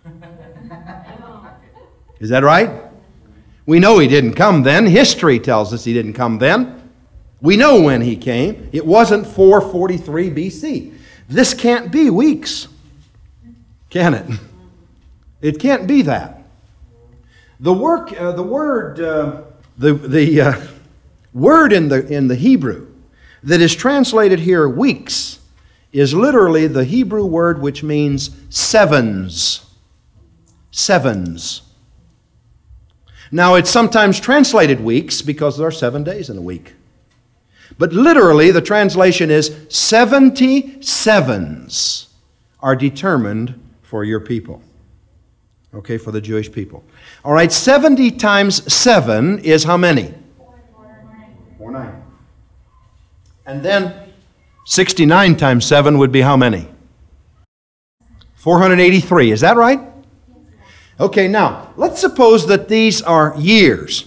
Is that right? We know he didn't come then. History tells us he didn't come then. We know when he came. It wasn't four forty-three B C. This can't be weeks, can it? It can't be that. The work, uh, the word, uh, the the uh, word in the in the Hebrew that is translated here weeks is literally the Hebrew word which means sevens. Sevens. Now, it's sometimes translated weeks because there are seven days in a week. But literally, the translation is seventy sevens are determined for your people. Okay, for the Jewish people. All right, seventy times seven is how many? four nine. And then sixty-nine times seven would be how many? four hundred eighty-three. Is that right? Okay, now, let's suppose that these are years.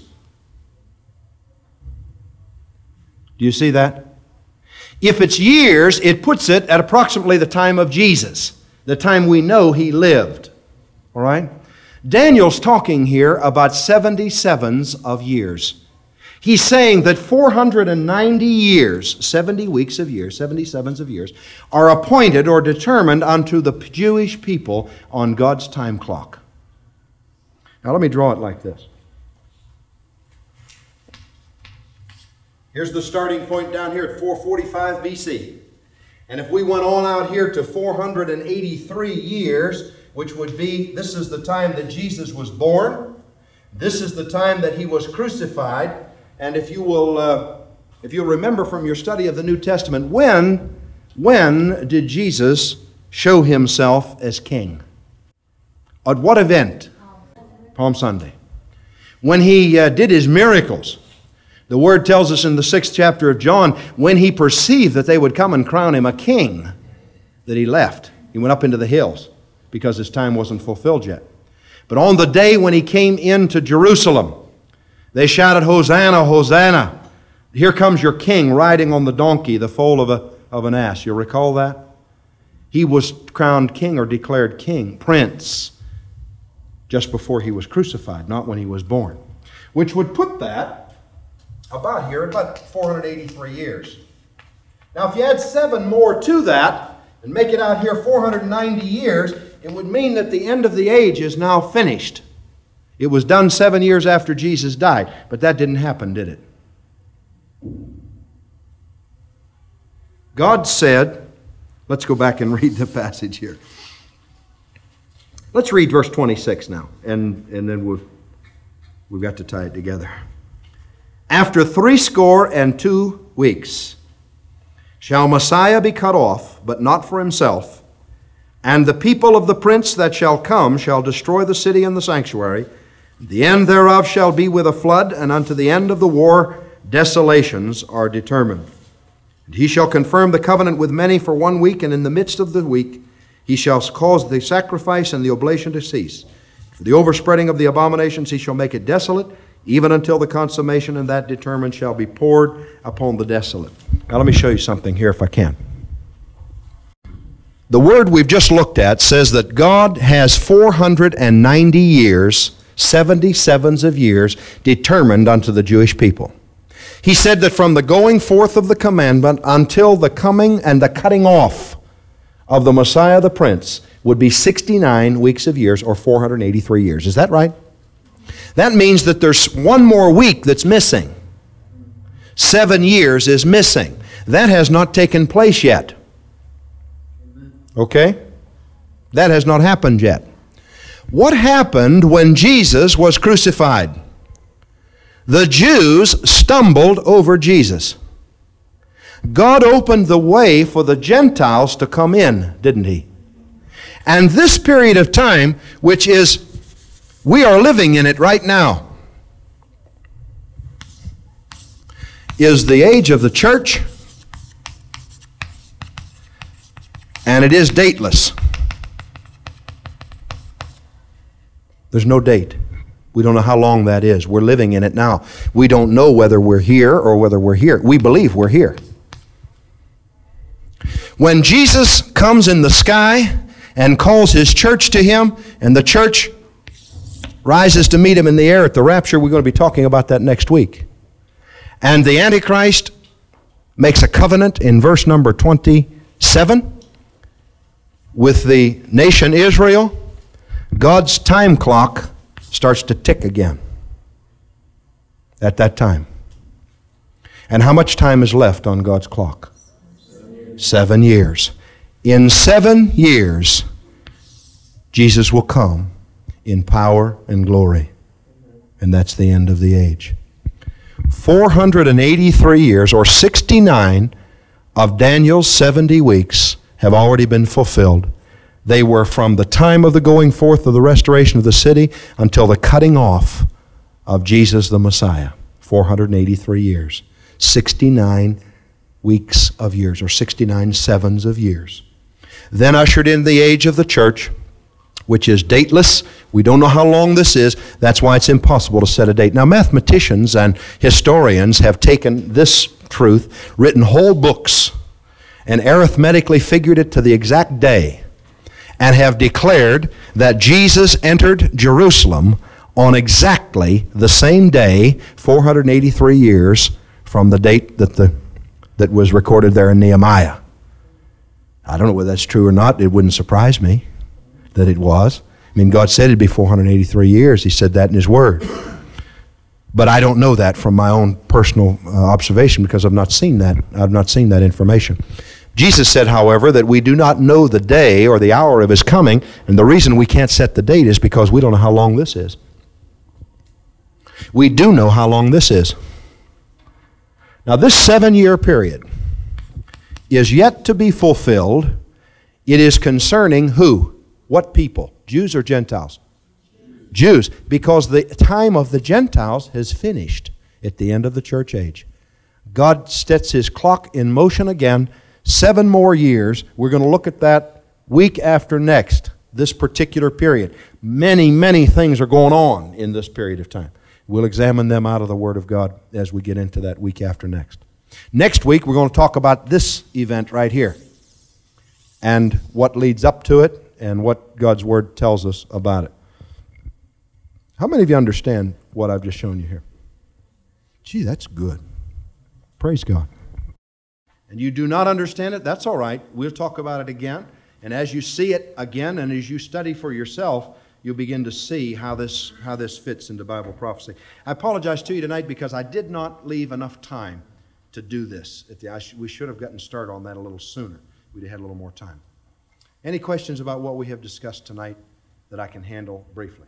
Do you see that? If it's years, it puts it at approximately the time of Jesus, the time we know he lived. All right? Daniel's talking here about seventy-sevens of years. He's saying that four hundred ninety years, seventy weeks of years, seventy-sevens of years, are appointed or determined unto the Jewish people on God's time clock. Now let me draw it like this. Here's the starting point down here at four forty-five B C. And if we went on out here to four hundred eighty-three years, which would be, this is the time that Jesus was born. This is the time that he was crucified. And if you will, uh, if you'll remember from your study of the New Testament, when, when did Jesus show himself as king? At what event? Palm Sunday. When he uh, did his miracles. The Word tells us in the sixth chapter of John, when he perceived that they would come and crown him a king, that he left. He went up into the hills because his time wasn't fulfilled yet. But on the day when he came into Jerusalem, they shouted, Hosanna, Hosanna. Here comes your king riding on the donkey, the foal of, a, of an ass. You recall that? He was crowned king or declared king, prince, just before he was crucified, not when he was born. Which would put that about here, about four hundred eighty-three years. Now, if you add seven more to that and make it out here four hundred ninety years, it would mean that the end of the age is now finished. It was done seven years after Jesus died, but that didn't happen, did it? God said, let's go back and read the passage here. Let's read verse twenty-six now, and, and then we'll, we've got to tie it together. After threescore and two weeks shall Messiah be cut off, but not for himself, and the people of the prince that shall come shall destroy the city and the sanctuary. The end thereof shall be with a flood, and unto the end of the war desolations are determined. And he shall confirm the covenant with many for one week, and in the midst of the week he shall cause the sacrifice and the oblation to cease. For the overspreading of the abominations he shall make it desolate, even until the consummation, and that determined shall be poured upon the desolate. Now let me show you something here if I can. The word we've just looked at says that God has four hundred ninety years, seventy-sevens of years, determined unto the Jewish people. He said that from the going forth of the commandment until the coming and the cutting off of the Messiah the Prince would be sixty-nine weeks of years, or four hundred eighty-three years. Is that right? That means that there's one more week that's missing. Seven years is missing. That has not taken place yet. Okay? That has not happened yet. What happened when Jesus was crucified? The Jews stumbled over Jesus. God opened the way for the Gentiles to come in, didn't he? And this period of time, which is, we are living in it right now, is the age of the church, and it is dateless. There's no date. We don't know how long that is. We're living in it now. We don't know whether we're here or whether we're here. We believe we're here. When Jesus comes in the sky and calls His church to Him, and the church rises to meet Him in the air at the rapture, we're going to be talking about that next week. And the Antichrist makes a covenant in verse number twenty-seven with the nation Israel. God's time clock starts to tick again at that time. And how much time is left on God's clock? Seven years. Seven years. In seven years, Jesus will come in power and glory. And that's the end of the age. four hundred eighty-three years, or sixty-nine, of Daniel's seventy weeks have already been fulfilled. They were from the time of the going forth of the restoration of the city until the cutting off of Jesus the Messiah. four hundred eighty-three years. sixty-nine weeks of years, or sixty-nine sevens of years. Then ushered in the age of the church, which is dateless. We don't know how long this is. That's why it's impossible to set a date. Now, mathematicians and historians have taken this truth, written whole books, and arithmetically figured it to the exact day, and have declared that Jesus entered Jerusalem on exactly the same day, four hundred eighty-three years from the date that the that was recorded there in Nehemiah. I don't know whether that's true or not. It wouldn't surprise me that it was. I mean, God said it'd be four hundred eighty-three years. He said that in His Word. But I don't know that from my own personal uh, observation, because I've not seen that. I've not seen that information. Jesus said, however, that we do not know the day or the hour of His coming, and the reason we can't set the date is because we don't know how long this is. We do know how long this is. Now, this seven-year period is yet to be fulfilled. It is concerning who? What people? Jews or Gentiles? Jews, because the time of the Gentiles has finished at the end of the church age. God sets His clock in motion again. Seven more years. We're going to look at that week after next, this particular period. Many, many things are going on in this period of time. We'll examine them out of the Word of God as we get into that week after next. Next week, we're going to talk about this event right here and what leads up to it and what God's Word tells us about it. How many of you understand what I've just shown you here? Gee, that's good. Praise God. And you do not understand it, that's all right. We'll talk about it again. And as you see it again and as you study for yourself, you'll begin to see how this how this fits into Bible prophecy. I apologize to you tonight because I did not leave enough time to do this. At the, I sh- we should have gotten started on that a little sooner. We'd have had a little more time. Any questions about what we have discussed tonight that I can handle briefly?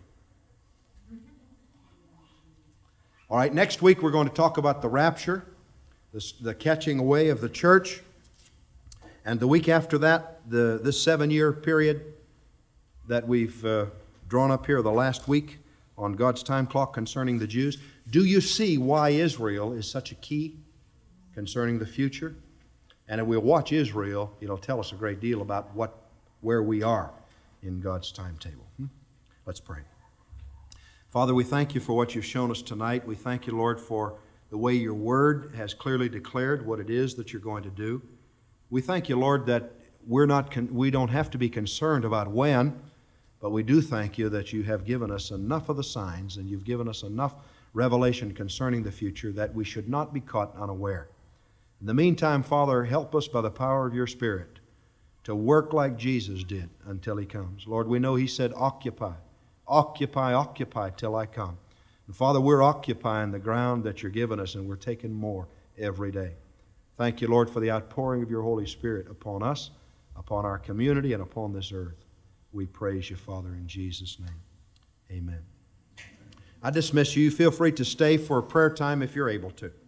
All right, next week we're going to talk about the rapture, the, the catching away of the church, and the week after that, the this seven-year period that we've uh, drawn up here, the last week on God's time clock concerning the Jews. Do you see why Israel is such a key concerning the future? And if we'll watch Israel, it'll tell us a great deal about what where we are in God's timetable. Hmm? Let's pray. Father, we thank You for what You've shown us tonight. We thank You, Lord, for the way Your Word has clearly declared what it is that You're going to do. We thank You, Lord, that we're not con- we don't have to be concerned about when, but we do thank You that You have given us enough of the signs and You've given us enough revelation concerning the future that we should not be caught unaware. In the meantime, Father, help us by the power of Your Spirit to work like Jesus did until He comes. Lord, we know He said, occupy, occupy, occupy till I come. And Father, we're occupying the ground that You're giving us, and we're taking more every day. Thank You, Lord, for the outpouring of Your Holy Spirit upon us, upon our community, and upon this earth. We praise You, Father, in Jesus' name. Amen. I dismiss you. Feel free to stay for a prayer time if you're able to.